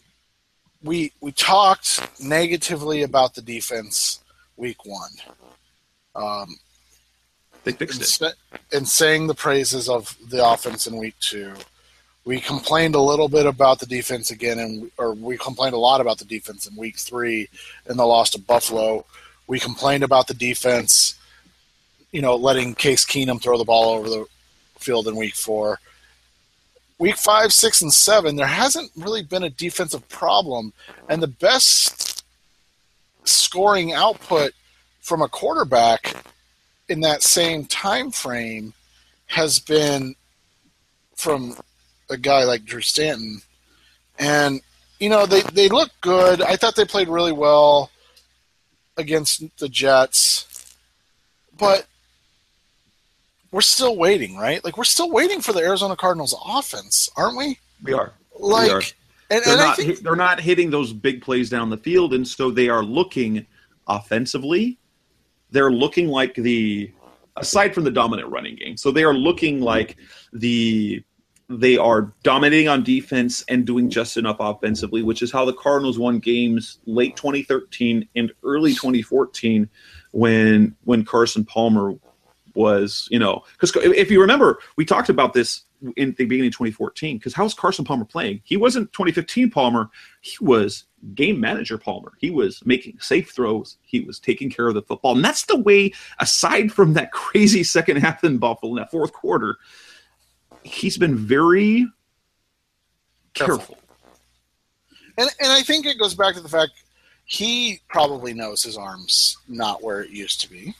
we we talked negatively about the defense week one. Um, they fixed and, it. And saying the praises of the offense in week two. We complained a little bit about the defense again, and or we complained a lot about the defense in week three in the loss to Buffalo. We complained about the defense, you know, letting Case Keenum throw the ball over the field in week four. Week five, six, and seven, there hasn't really been a defensive problem, and the best scoring output from a quarterback in that same time frame has been from a guy like Drew Stanton. And, you know, they, they look good. I thought they played really well against the Jets, but we're still waiting, right? Like, we're still waiting for the Arizona Cardinals offense, aren't we? We are. Like, we are. And, they're, and not, I think they're not hitting those big plays down the field, and so they are looking offensively. They're looking like the, aside from the dominant running game, so they are looking like the, they are dominating on defense and doing just enough offensively, which is how the Cardinals won games late twenty thirteen and early twenty fourteen when when Carson Palmer was, you know, because if you remember, we talked about this in the beginning of twenty fourteen, because how's Carson Palmer playing? He wasn't twenty fifteen Palmer. He was game manager Palmer. He was making safe throws. He was taking care of the football. And that's the way, aside from that crazy second half in Buffalo in that fourth quarter, he's been very careful. careful. And, and I think it goes back to the fact he probably knows his arm's not where it used to be.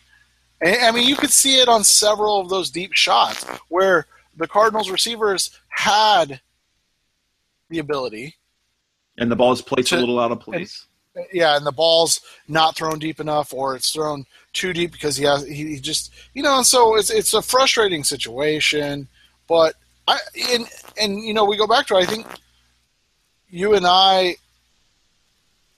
I mean, you could see it on several of those deep shots where the Cardinals receivers had the ability. And the ball is placed to, a little out of place. And, yeah, and the ball's not thrown deep enough, or it's thrown too deep because he has he, he just you know. And so it's it's a frustrating situation. But I and and you know we go back to I think you and I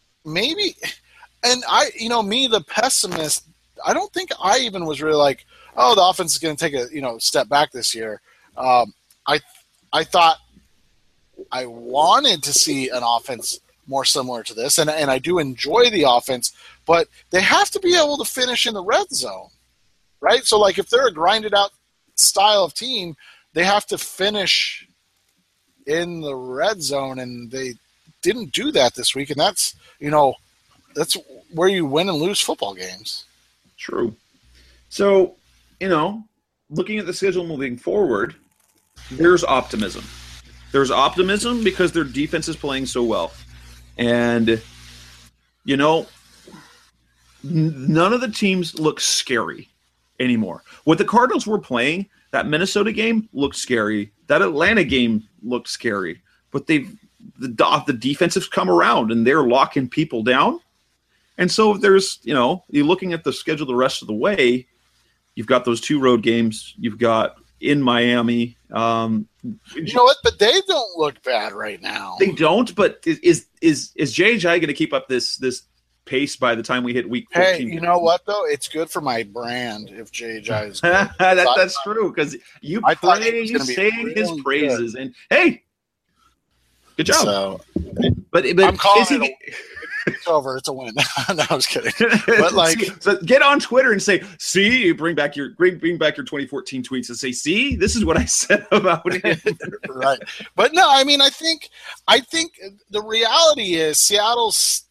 maybe, and I you know me the pessimist. I don't think I even was really like, oh, the offense is going to take a you know step back this year. Um, I I thought I wanted to see an offense more similar to this, and and I do enjoy the offense, but they have to be able to finish in the red zone, right? So like if they're a grinded out style of team, they have to finish in the red zone, and they didn't do that this week, and that's you know that's where you win and lose football games. True. So, you know, looking at the schedule moving forward, there's optimism. There's optimism because their defense is playing so well. And, you know, n- none of the teams look scary anymore. What the Cardinals were playing, that Minnesota game looked scary. That Atlanta game looked scary. But they've the, the defense has come around, and they're locking people down. And so there's, you know, you're looking at the schedule the rest of the way, you've got those two road games. You've got in Miami. Um, you know what? But they don't look bad right now. They don't. But is is is J H I going to keep up this this pace by the time we hit week fourteen? Hey, you know what though? It's good for my brand if J H I is. that, that's thought, true because you pray, you saying his praises, good. And hey, good job. So, but but I'm calling he, it. A, it's over. It's a win. No, I was kidding. But like, so get on Twitter and say, "See, you bring back your bring, bring back your twenty fourteen tweets and say, see, this is what I said about it." Right. But no, I mean, I think, I think the reality is Seattle's.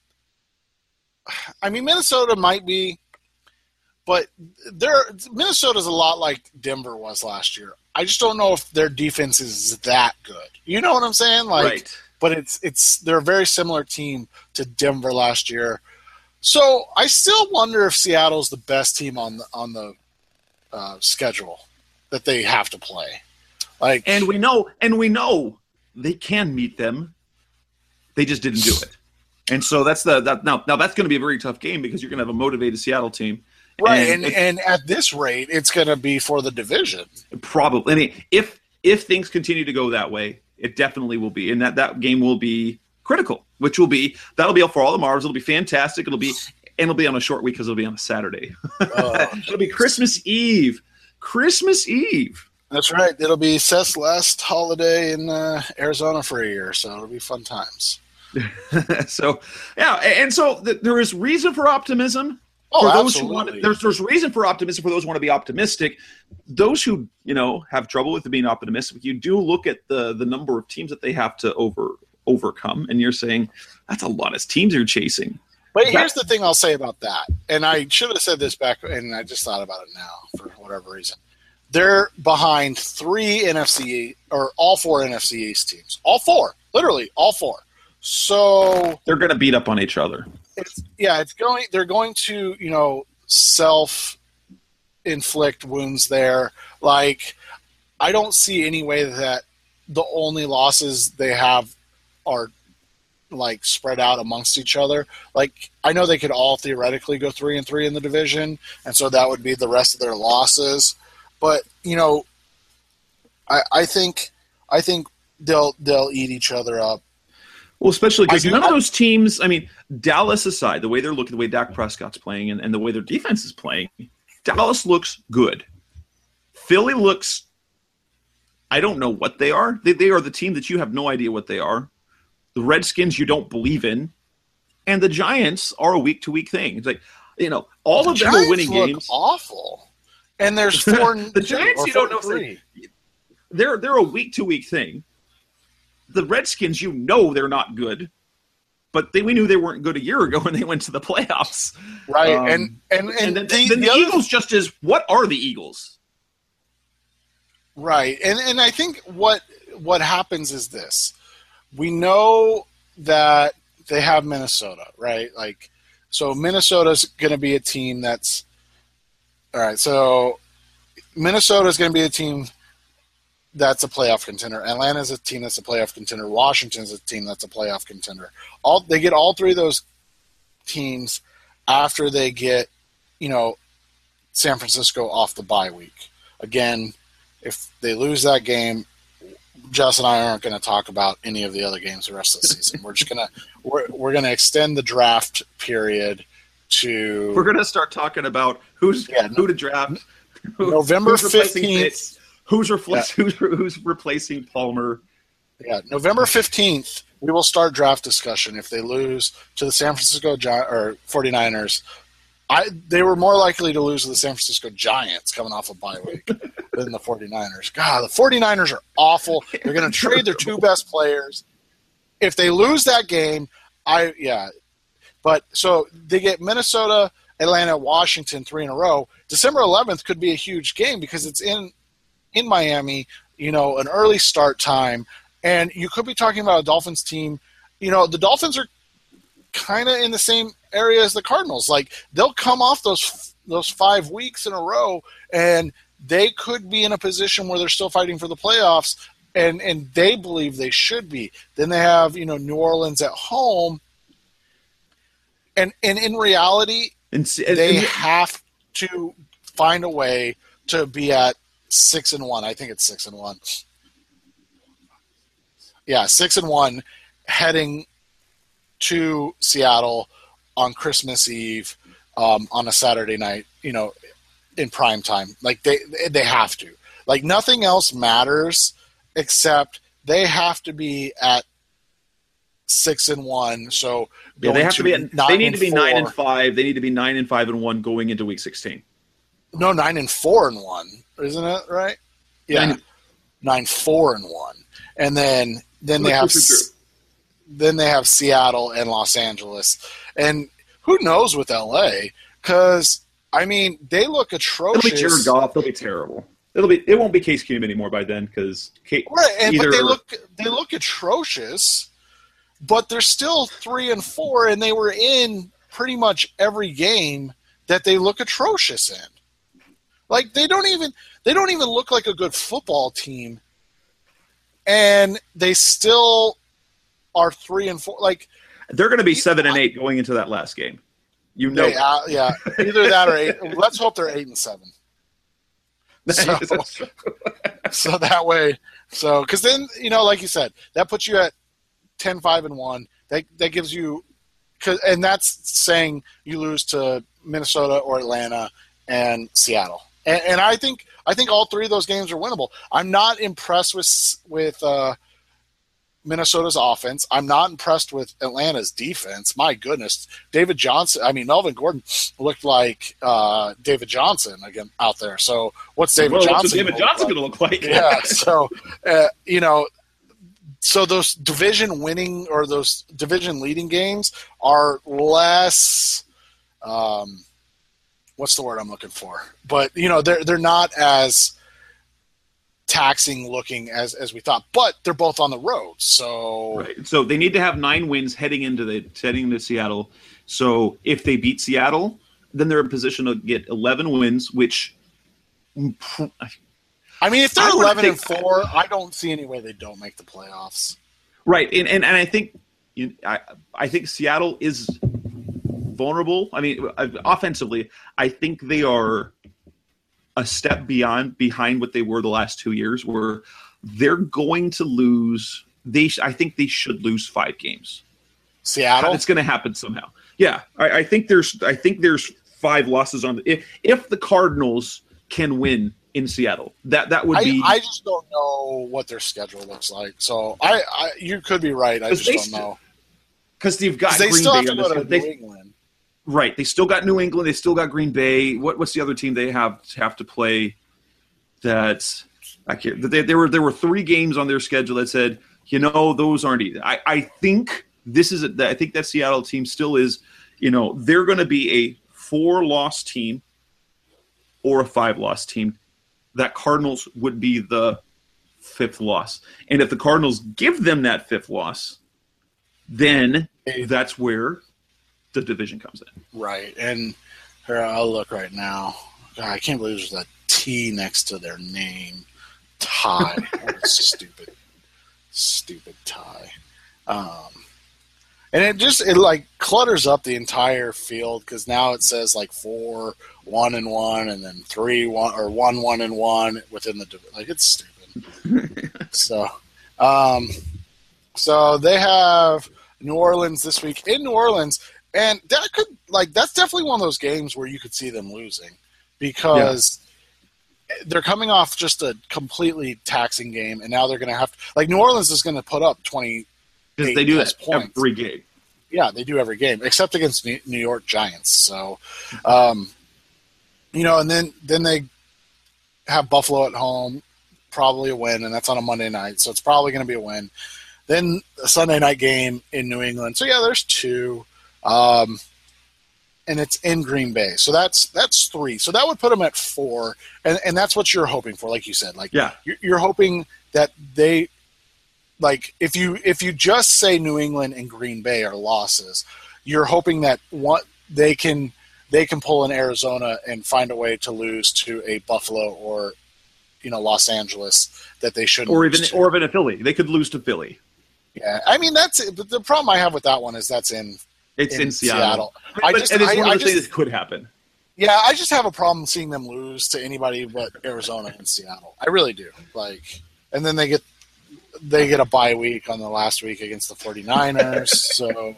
I mean, Minnesota might be, but they're Minnesota's a lot like Denver was last year. I just don't know if their defense is that good. You know what I'm saying? Like. Right. But it's it's they're a very similar team to Denver last year, so I still wonder if Seattle's the best team on the on the uh, schedule that they have to play. Like, and we know, and we know they can meet them. They just didn't do it, and so that's the that now now that's going to be a very tough game because you're going to have a motivated Seattle team, right? And and, and at this rate, it's going to be for the division, probably. I mean, if if things continue to go that way. It definitely will be, and that, that game will be critical. Which will be that'll be for all the Marvs. It'll be fantastic. It'll be and it'll be on a short week because it'll be on a Saturday. Oh, it'll be Christmas Eve. Christmas Eve. That's right. It'll be Seth's last holiday in uh, Arizona for a year, so it'll be fun times. So yeah, and so th- there is reason for optimism. Oh, for those absolutely. who want, there's there's reason for optimism for those who want to be optimistic. Those who you know have trouble with being optimistic, you do look at the the number of teams that they have to over overcome, and you're saying that's a lot of teams you're chasing. But that, here's the thing I'll say about that, and I should have said this back, and I just thought about it now for whatever reason. They're behind three N F C or all four N F C East teams, all four, literally all four. So they're going to beat up on each other. It's, yeah, it's going. They're going to, you know, self-inflict wounds there. Like, I don't see any way that the only losses they have are like spread out amongst each other. Like, I know they could all theoretically go three and three in the division, and so that would be the rest of their losses. But you know, I, I think, I think they'll they'll eat each other up. Well, especially because none of those teams, I mean, Dallas aside, the way they're looking, the way Dak Prescott's playing, and, and the way their defense is playing, Dallas looks good. Philly looks, I don't know what they are. They, they are the team that you have no idea what they are. The Redskins you don't believe in. And the Giants are a week-to-week thing. It's like, you know, all the of them Giants are winning look games. awful. And there's four The Giants, you don't know. If they're, they're a week-to-week thing. The Redskins, you know they're not good, but they, we knew they weren't good a year ago when they went to the playoffs. Right, um, and, and, and, and then the, the, the, the other, Eagles just is, what are the Eagles? Right, and, and I think what what happens is this. We know that they have Minnesota, right? Like, so Minnesota's going to be a team that's – all right, so Minnesota's going to be a team – that's a playoff contender. Atlanta's a team that's a playoff contender. Washington's a team that's a playoff contender. All they get all three of those teams after they get, you know, San Francisco off the bye week. Again, if they lose that game, Jess and I aren't going to talk about any of the other games the rest of the season. We're just gonna we're we're gonna extend the draft period to. We're gonna start talking about who's yeah, who to draft. November who's replacing fifteenth. Fitz? Who's, refle- yeah. who's, who's replacing Palmer? Yeah, November fifteenth, we will start draft discussion. If they lose to the San Francisco Gi- or 49ers, I, they were more likely to lose to the San Francisco Giants coming off a bye week than the 49ers. God, the 49ers are awful. They're going to trade their two best players. If they lose that game, I yeah. But so they get Minnesota, Atlanta, Washington three in a row. December eleventh could be a huge game because it's in in Miami, you know, an early start time. And you could be talking about a Dolphins team. You know, the Dolphins are kind of in the same area as the Cardinals. Like, they'll come off those those five weeks in a row, and they could be in a position where they're still fighting for the playoffs, and, and they believe they should be. Then they have, you know, New Orleans at home. And, and in reality, and, and, they and, have to find a way to be at six and one. I think it's six and one. Yeah, six and one, heading to Seattle on Christmas Eve, um, on a Saturday night. You know, in prime time. Like they they have to. Like nothing else matters except they have to be at six and one. So yeah, they have to, to be. At, they need to be four. nine and five. They need to be nine and five and one going into week sixteen. No, nine and four and one, isn't it right? Yeah, nine, nine four and one, and then then they have then they have Seattle and Los Angeles, and who knows with L A? Because I mean, they look atrocious. It'll be Jared Goff. They'll be terrible. It'll be. It won't be Case Keenum anymore by then because right. And, either, but they look they look atrocious, but they're still three and four, and they were in pretty much every game that they look atrocious in. Like they don't even they don't even look like a good football team, and they still are three and four. Like they're going to be seven and eight going into that last game. You know, they, uh, yeah, either that or eight. Let's hope they're eight and seven. So, so that way, so because then you know, like you said, that puts you at ten, five, and one. That that gives you, cause, and that's saying you lose to Minnesota or Atlanta and Seattle. And, and I think I think all three of those games are winnable. I'm not impressed with with uh, Minnesota's offense. I'm not impressed with Atlanta's defense. My goodness, David Johnson. I mean, Melvin Gordon looked like uh, David Johnson again out there. So what's David well, Johnson? What's David Johnson going to look like? Yeah. So uh, you know, so those division winning or those division leading games are less. Um, What's the word I'm looking for? But you know, they're they're not as taxing looking as, as we thought. But they're both on the road, so right. So they need to have nine wins heading into the heading into Seattle. So if they beat Seattle, then they're in position to get eleven wins. Which, I mean, if they're eleven and four, I don't see any way they don't make the playoffs. Right, and and, and I think you know, I I think Seattle is vulnerable. I mean, offensively, I think they are a step beyond behind what they were the last two years, where they're going to lose. They, I think, they should lose five games. Seattle, it's going to happen somehow. Yeah, I, I think there's, I think there's five losses on the. If if the Cardinals can win in Seattle, that that would be. I, I just don't know what their schedule looks like. So I, I you could be right. I just don't st- know because they've got they Green still Bay have to on go this, to they, New England. Right, they still got New England. They still got Green Bay. What, what's the other team they have have to play? That I can't. They, there were there were three games on their schedule that said, you know, those aren't easy. I, I think this is. A, I think that Seattle team still is. You know, they're going to be a four-loss team or a five-loss team. That Cardinals would be the fifth loss, and if the Cardinals give them that fifth loss, then that's where the division comes in. Right. And here, I'll look right now. God, I can't believe there's a T next to their name. Tie. What a stupid, stupid tie. Um, and it just, it like clutters up the entire field because now it says like four, one and one, and then three, one, or one, one and one within the, like it's stupid. so, um, so they have New Orleans this week in New Orleans. And that could, like, that's definitely one of those games where you could see them losing because they're coming off just a completely taxing game, and now they're going to have to, like New Orleans is going to put up twenty because they do that points every game. Yeah, they do every game except against New York Giants. So, um, you know, and then then they have Buffalo at home, probably a win, and that's on a Monday night, so it's probably going to be a win. Then a Sunday night game in New England. So yeah, there's two. Um, and it's in Green Bay. So that's that's three. So that would put them at four, and and that's what you're hoping for, like you said. Like yeah. you're, you're hoping that they, like if you if you just say New England and Green Bay are losses, you're hoping that what they can they can pull in Arizona and find a way to lose to a Buffalo or, you know, Los Angeles that they shouldn't, or even lose to. or even a Philly. They could lose to Philly. Yeah, I mean that's it. But the problem I have with that one is that's in. It's in, in Seattle. Seattle. I but, just, and it's I, one I of those things just, that could happen. Yeah, I just have a problem seeing them lose to anybody but Arizona and Seattle. I really do. Like, and then they get they get a bye week on the last week against the 49ers. So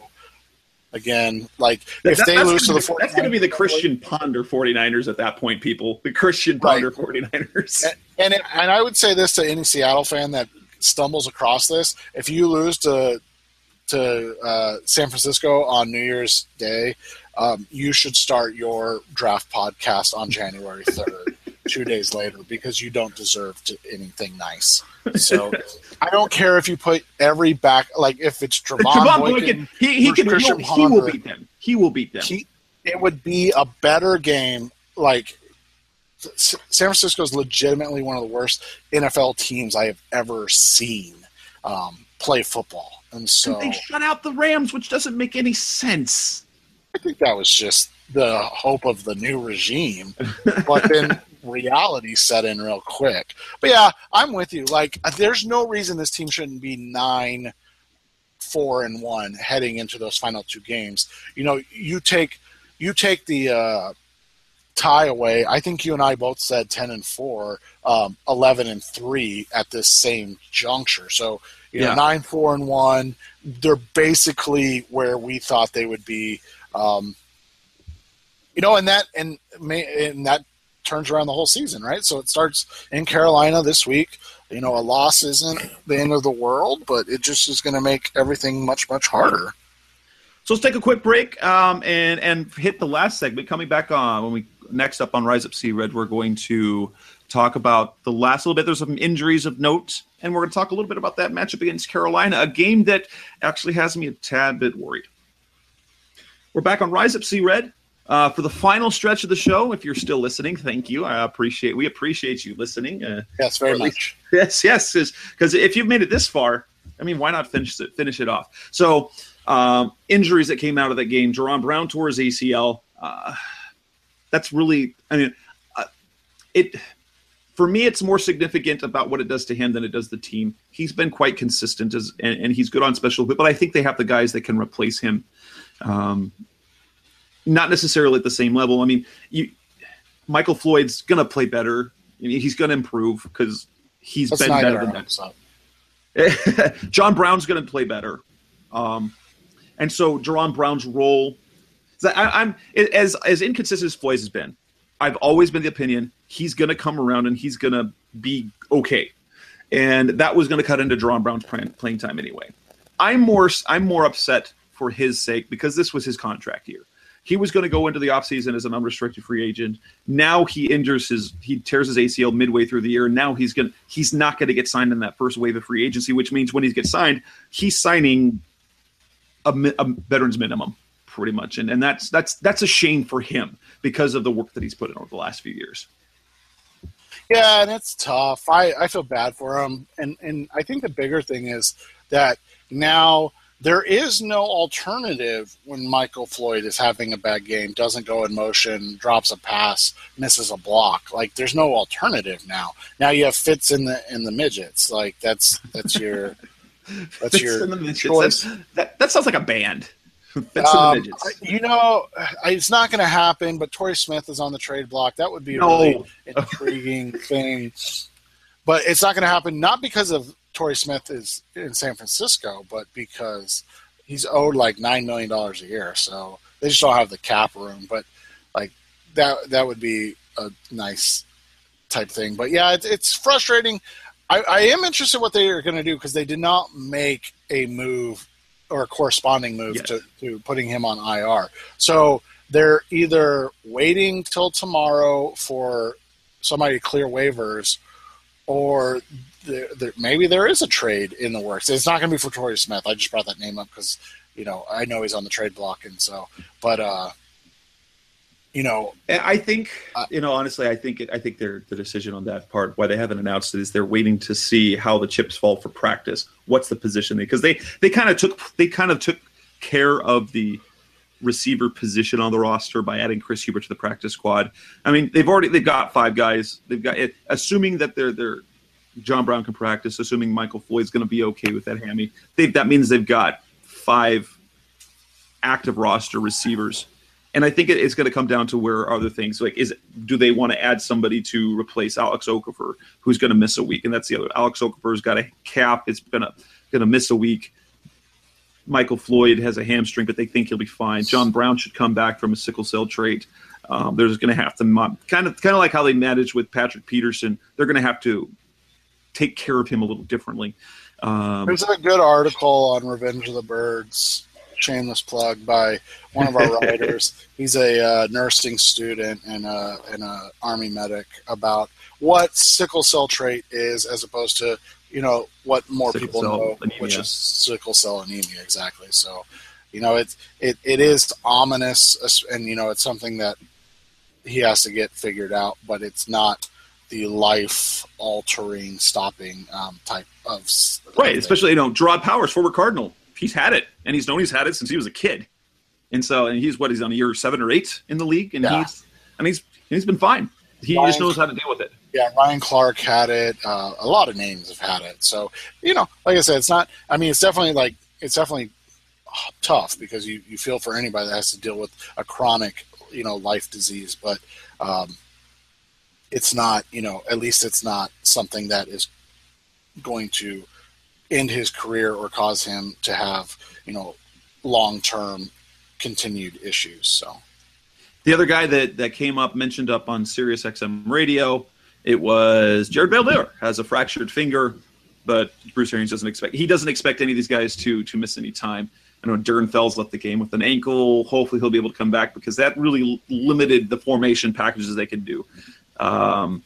again, like if that, they lose to the be, 49ers, that's going to be the Christian Ponder 49ers at that point, people. The Christian Ponder right. 49ers. And and, it, and I would say this to any Seattle fan that stumbles across this: if you lose to to uh, San Francisco on New Year's Day, um, you should start your draft podcast on January third, two days later, because you don't deserve to, anything nice. So I don't care if you put every back, like if it's Trevon, Trevon Boykin, Boykin, he, he, can, Christian he, Ponder, he will beat them. He will beat them. He, it would be a better game. Like San Francisco is legitimately one of the worst N F L teams I have ever seen um, play football. And so and they shut out the Rams, which doesn't make any sense. I think that was just the hope of the new regime, but then reality set in real quick. But yeah, I'm with you. Like, there's no reason this team shouldn't be nine, four, and one heading into those final two games. You know, you take you take the uh, tie away. I think you and I both said ten and four, um, eleven and three at this same juncture. So. You know, yeah. nine, four, and one. They're basically where we thought they would be. Um, you know, and that and, may, and that turns around the whole season, right? So it starts in Carolina this week. You know, a loss isn't the end of the world, but it just is going to make everything much, much harder. So let's take a quick break um, and and hit the last segment. Coming back on when we next up on Rise Up Sea Red, we're going to talk about the last little bit. There's some injuries of note, and we're going to talk a little bit about that matchup against Carolina, a game that actually has me a tad bit worried. We're back on Rise Up Sea Red uh, for the final stretch of the show. If you're still listening, thank you. I appreciate we appreciate you listening. Uh, yes, very much. Yes, yes, because if you've made it this far, I mean, why not finish it finish it off? So um, injuries that came out of that game: Jerron Brown tore his A C L. Uh, that's really, I mean, uh, it. For me, it's more significant about what it does to him than it does the team. He's been quite consistent, as, and, and he's good on special, but I think they have the guys that can replace him. Um, not necessarily at the same level. I mean, you, Michael Floyd's going to play better. I mean, he's going to improve because he's That's been better than that. John Brown's going to play better. Um, and so Jerron Brown's role, I, I'm as as inconsistent as Floyd has been, I've always been the opinion he's going to come around and he's going to be okay. And that was going to cut into Jerron Brown's playing time anyway. I'm more I'm more upset for his sake because this was his contract year. He was going to go into the offseason as an unrestricted free agent. Now he injures his he tears his A C L midway through the year, and now he's going he's not going to get signed in that first wave of free agency, which means when he gets signed, he's signing a, a veteran's minimum. Pretty much, and and that's that's that's a shame for him because of the work that he's put in over the last few years. Yeah, and it's tough. I, I feel bad for him, and and I think the bigger thing is that now there is no alternative when Michael Floyd is having a bad game, doesn't go in motion, drops a pass, misses a block. Like there's no alternative now. Now you have Fitz in the in the midgets. Like that's that's your that's Fitz your in the midgets. choice. That that sounds like a band. That's um, in the midgets. You know, it's not going to happen, but Torrey Smith is on the trade block. That would be a no. really intriguing thing. But it's not going to happen, not because of Torrey Smith is in San Francisco, but because he's owed like nine million dollars a year. So they just don't have the cap room. But like that that would be a nice type thing. But yeah, it, it's frustrating. I, I am interested in what they are going to do because they did not make a move or a corresponding move yes. to, to putting him on I R. So they're either waiting till tomorrow for somebody to clear waivers, or there, there, maybe there is a trade in the works. It's not going to be for Torrey Smith. I just brought that name up because, you know, I know he's on the trade block, and so, but, uh, you know, I think, you know, honestly, I think it, I think their the decision on that part, why they haven't announced it, is they're waiting to see how the chips fall for practice. What's the position? Because they they kind of took they kind of took care of the receiver position on the roster by adding Chris Hubert to the practice squad. I mean, they've already they've got five guys. They've got it, assuming that they're they're John Brown can practice, assuming Michael Floyd's going to be okay with that hammy. They that means they've got five active roster receivers. And I think it, it's going to come down to where other things like is it, do they want to add somebody to replace Alex Okafor, who's going to miss a week, and that's the other. Alex Okafor's got a cap; it's going to going to miss a week. Michael Floyd has a hamstring, but they think he'll be fine. John Brown should come back from a sickle cell trait. Um, they're just going to have to kind of kind of like how they managed with Patrick Peterson. They're going to have to take care of him a little differently. Um, There's a good article on Revenge of the Birds. Shameless plug by one of our writers. He's a uh, nursing student and a, and a army medic about what sickle cell trait is, as opposed to, you know, what more sickle people cell know, anemia. which is sickle cell anemia. Exactly. So, you know, it it it is ominous, and you know, it's something that he has to get figured out, but it's not the life altering, stopping um, type of right. Especially, you know, Gerard Powers, former Cardinal. He's had it, and he's known he's had it since he was a kid, and so and he's what he's on year seven or eight in the league, and yeah. he's and he's he's been fine. He Ryan, just knows how to deal with it. Yeah, Ryan Clark had it. Uh, a lot of names have had it. So you know, like I said, it's not. I mean, it's definitely like it's definitely tough because you, you feel for anybody that has to deal with a chronic, you know, life disease, but um, it's not. You know, at least it's not something that is going to end his career or cause him to have, you know, long-term continued issues. So the other guy that, that came up, mentioned up on Sirius X M radio, it was Jared Baldwin has a fractured finger, but Bruce Arians doesn't expect, he doesn't expect any of these guys to, to miss any time. I know Duran Fells left the game with an ankle. Hopefully he'll be able to come back because that really limited the formation packages they could do. Um,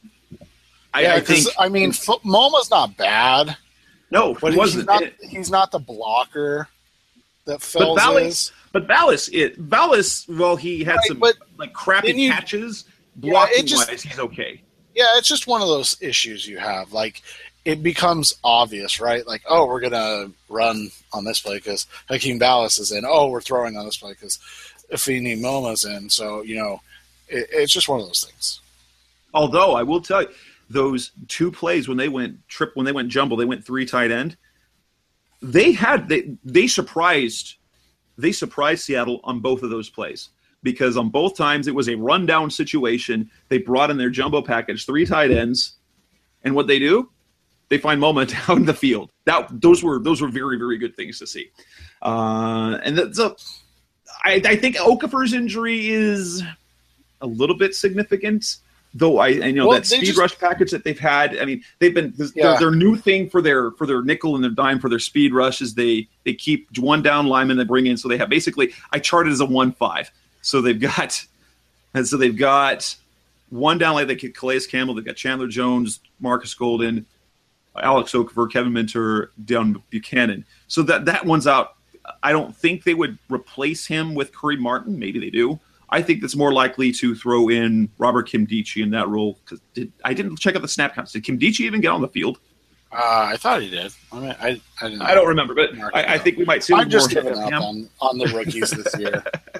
I, yeah, I think, I mean, MoMa's not bad. No, but he wasn't. He's not, he's not the blocker that Fells but Vallis, is. But Vallis, it Vallis, well, he had right, some but like crappy you, catches. Blocking yeah, just, wise, he's okay. Yeah, it's just one of those issues you have. Like, it becomes obvious, right? Like, oh, we're gonna run on this play because Hakeem Vallis is in. Oh, we're throwing on this play because Afeni Moma's in. So you know, it, it's just one of those things. Although I will tell you, those two plays when they went trip when they went jumble, they went three tight end. They had they they surprised they surprised Seattle on both of those plays because on both times it was a rundown situation. They brought in their jumbo package, three tight ends, and what they do, they find MoMa down the field. That those were those were very very good things to see. Uh, and that's a, I, I think Okafor's injury is a little bit significant. Though I, I know well, that speed just, rush package that they've had. I mean, they've been yeah. their, their new thing for their for their nickel and their dime for their speed rush is they they keep one down lineman they bring in. So they have basically I charted as a one five. So they've got and so they've got one down like they get Calais Campbell. They've got Chandler Jones, Marcus Golden, Alex Okafor, Kevin Minter, Dylan Buchanan. So that that one's out. I don't think they would replace him with Kareem Martin. Maybe they do. I think that's more likely to throw in Robert Kimdichie in that role because I didn't check out the snap counts. Did Kimdichie even get on the field? Uh, I thought he did. I mean, I I, didn't I don't remember, but I, I think we might see. I'm just more giving up on, on the rookies this year.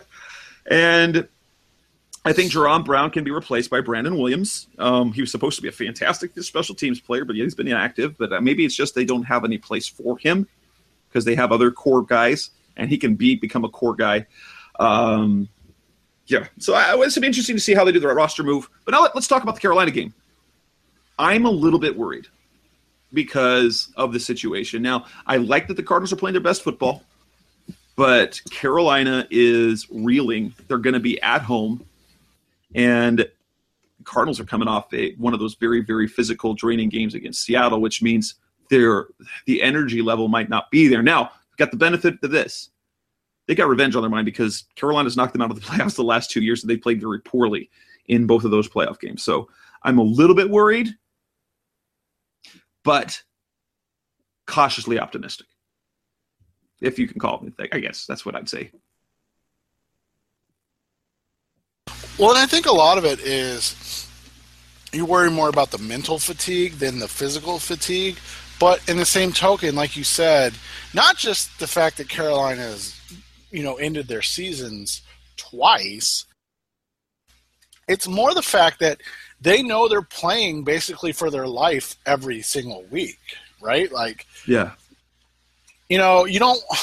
And I think Jerome Brown can be replaced by Brandon Williams. Um, he was supposed to be a fantastic special teams player, but he's been inactive. But uh, maybe it's just they don't have any place for him because they have other core guys, and he can be become a core guy. Um, Yeah, so I, it's be interesting to see how they do the roster move. But now let, let's talk about the Carolina game. I'm a little bit worried because of the situation. Now, I like that the Cardinals are playing their best football, but Carolina is reeling. They're going to be at home, and The Cardinals are coming off a, one of those very, very physical, draining games against Seattle, which means their the energy level might not be there. Now, got the benefit of this. They got revenge on their mind because Carolina's knocked them out of the playoffs the last two years, and they played very poorly in both of those playoff games. So I'm a little bit worried, but cautiously optimistic, if you can call it. I guess that's what I'd say. Well, and I think a lot of it is you worry more about the mental fatigue than the physical fatigue. But in the same token, like you said, not just the fact that Carolina has, you know, ended their seasons twice, it's more the fact that they know they're playing basically for their life every single week, right? Like, yeah, you know, you don't –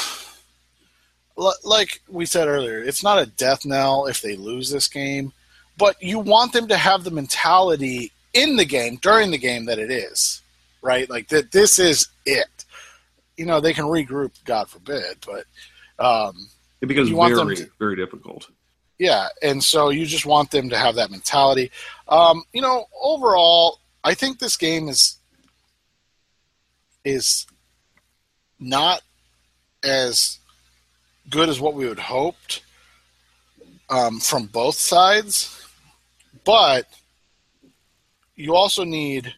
like we said earlier, it's not a death knell if they lose this game, but you want them to have the mentality in the game, during the game, that it is, right? Like that this is it. You know, they can regroup, God forbid, but um, it becomes you want very, them to, very difficult. Yeah, and so you just want them to have that mentality. Um, you know, overall, I think this game is is not as good as what we would hoped um, from both sides, but you also need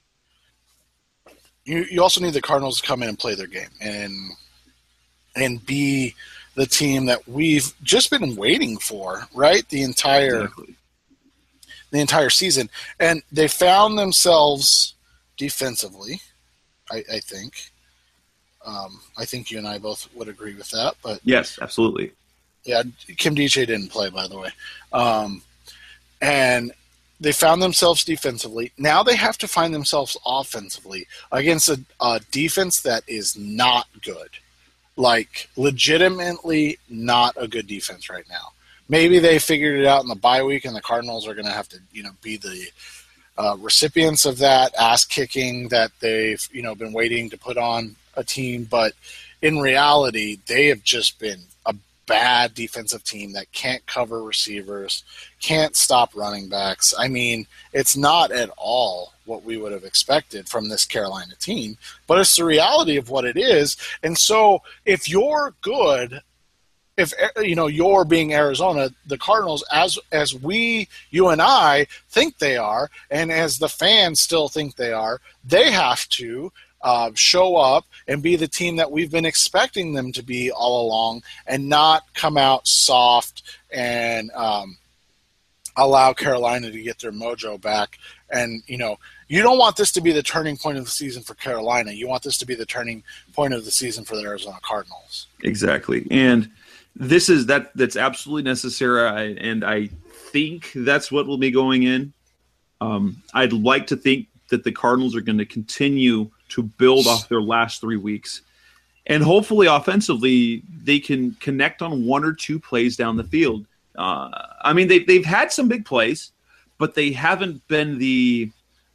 you you also need the Cardinals to come in and play their game and and be the team that we've just been waiting for, right? The entire exactly. the entire season, and they found themselves defensively. I, I think. Um, I think you and I both would agree with that. But yes, absolutely. Yeah, Nkemdiche didn't play, by the way. Um, and they found themselves defensively. Now they have to find themselves offensively against a, a defense that is not good. Like, legitimately not a good defense right now. Maybe they figured it out in the bye week, and the Cardinals are going to have to, you know, be the uh, recipients of that ass-kicking that they've, you know, been waiting to put on a team, but in reality, they have just been a bad defensive team that can't cover receivers, can't stop running backs. I mean, it's not at all what we would have expected from this Carolina team, but it's the reality of what it is. And so if you're good, if, you know, you're being Arizona, the Cardinals, as as we, you and I, think they are, and as the fans still think they are, they have to Uh, show up and be the team that we've been expecting them to be all along, and not come out soft and um, allow Carolina to get their mojo back. And, you know, you don't want this to be the turning point of the season for Carolina. You want this to be the turning point of the season for the Arizona Cardinals. Exactly. And this is that that's absolutely necessary, I, and I think that's what will be going in. Um, I'd like to think that the Cardinals are going to continue to build off their last three weeks. And hopefully offensively, they can connect on one or two plays down the field. Uh, I mean, they, they've had some big plays, but they haven't been the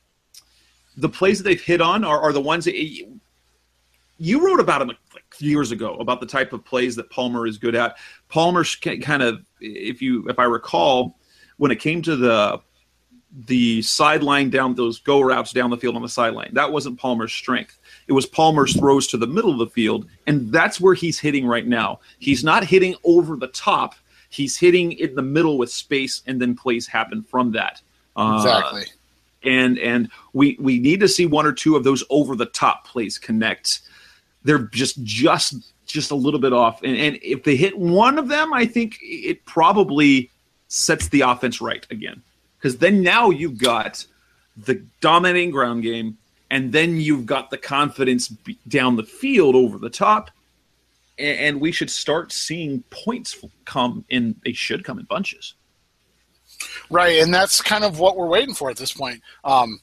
the plays that they've hit on are, are the ones that you, you wrote about them like years ago, about the type of plays that Palmer is good at. Palmer kind of, if you if I recall, when it came to the the sideline down, those go routes down the field on the sideline, that wasn't Palmer's strength. It was Palmer's throws to the middle of the field, and that's where he's hitting right now. He's not hitting over the top. He's hitting in the middle with space, and then plays happen from that. Exactly. Uh, and and we we need to see one or two of those over the top plays connect. They're just just just a little bit off, and and if they hit one of them, I think it probably sets the offense right again. Because then now you've got the dominating ground game, and then you've got the confidence down the field over the top, and, and we should start seeing points come in. They should come in bunches. Right, and that's kind of what we're waiting for at this point. Um,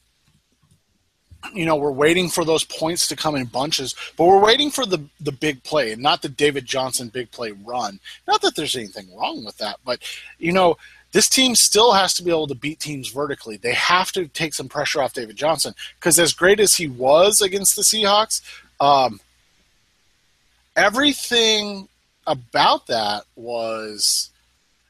you know, we're waiting for those points to come in bunches, but we're waiting for the, the big play, and not the David Johnson big play run. Not that there's anything wrong with that, but, you know, this team still has to be able to beat teams vertically. They have to take some pressure off David Johnson, because as great as he was against the Seahawks, um, everything about that was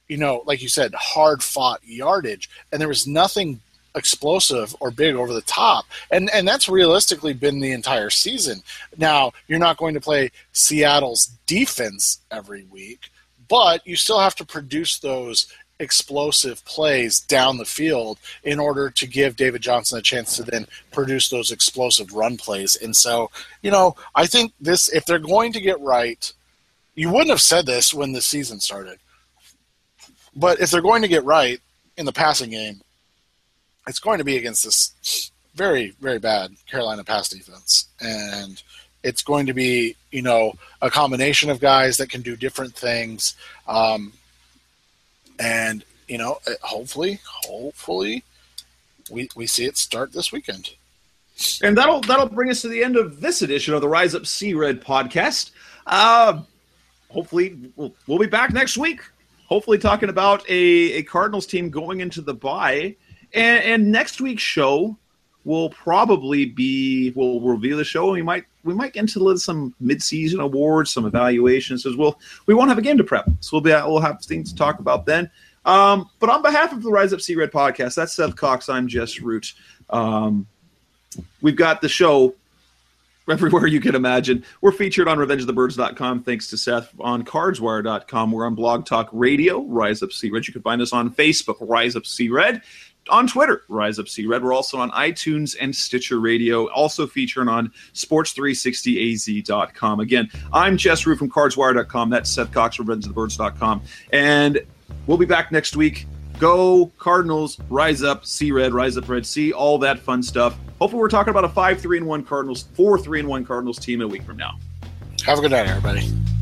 you know, like you said, hard fought yardage, and there was nothing explosive or big over the top. And and that's realistically been the entire season. Now, you're not going to play Seattle's defense every week, but you still have to produce those explosive plays down the field in order to give David Johnson a chance to then produce those explosive run plays. And so, you know, I think this, if they're going to get right, you wouldn't have said this when the season started, but if they're going to get right in the passing game, it's going to be against this very, very bad Carolina pass defense. And it's going to be, you know, a combination of guys that can do different things. Um, and, you know, hopefully, hopefully we we see it start this weekend. And that'll that'll bring us to the end of this edition of the Rise Up Sea Red podcast. Uh, hopefully we'll, we'll be back next week. Hopefully talking about a, a Cardinals team going into the bye. And, and next week's show will probably be, we'll review the show, and we might we might get into some mid-season awards, some evaluations as well. We won't have a game to prep, so we'll be we'll have things to talk about then. Um, but on behalf of the Rise Up Sea Red podcast, that's Seth Cox. I'm Jess Root. Um, we've got the show everywhere you can imagine. We're featured on revenge of the birds dot com, thanks to Seth, on cards wire dot com. We're on Blog Talk Radio, Rise Up Sea Red. You can find us on Facebook, Rise Up Sea Red. On Twitter, Rise Up Sea Red. We're also on iTunes and Stitcher Radio, also featuring on sports three sixty A Z dot com. Again, I'm Jess Root from cards wire dot com. That's Seth Cox, revenge of the birds dot com. And we'll be back next week. Go Cardinals, rise up, Sea Red, rise up Red Sea, all that fun stuff. Hopefully we're talking about a five three and one Cardinals, four three and one Cardinals team a week from now. Have a good night, everybody.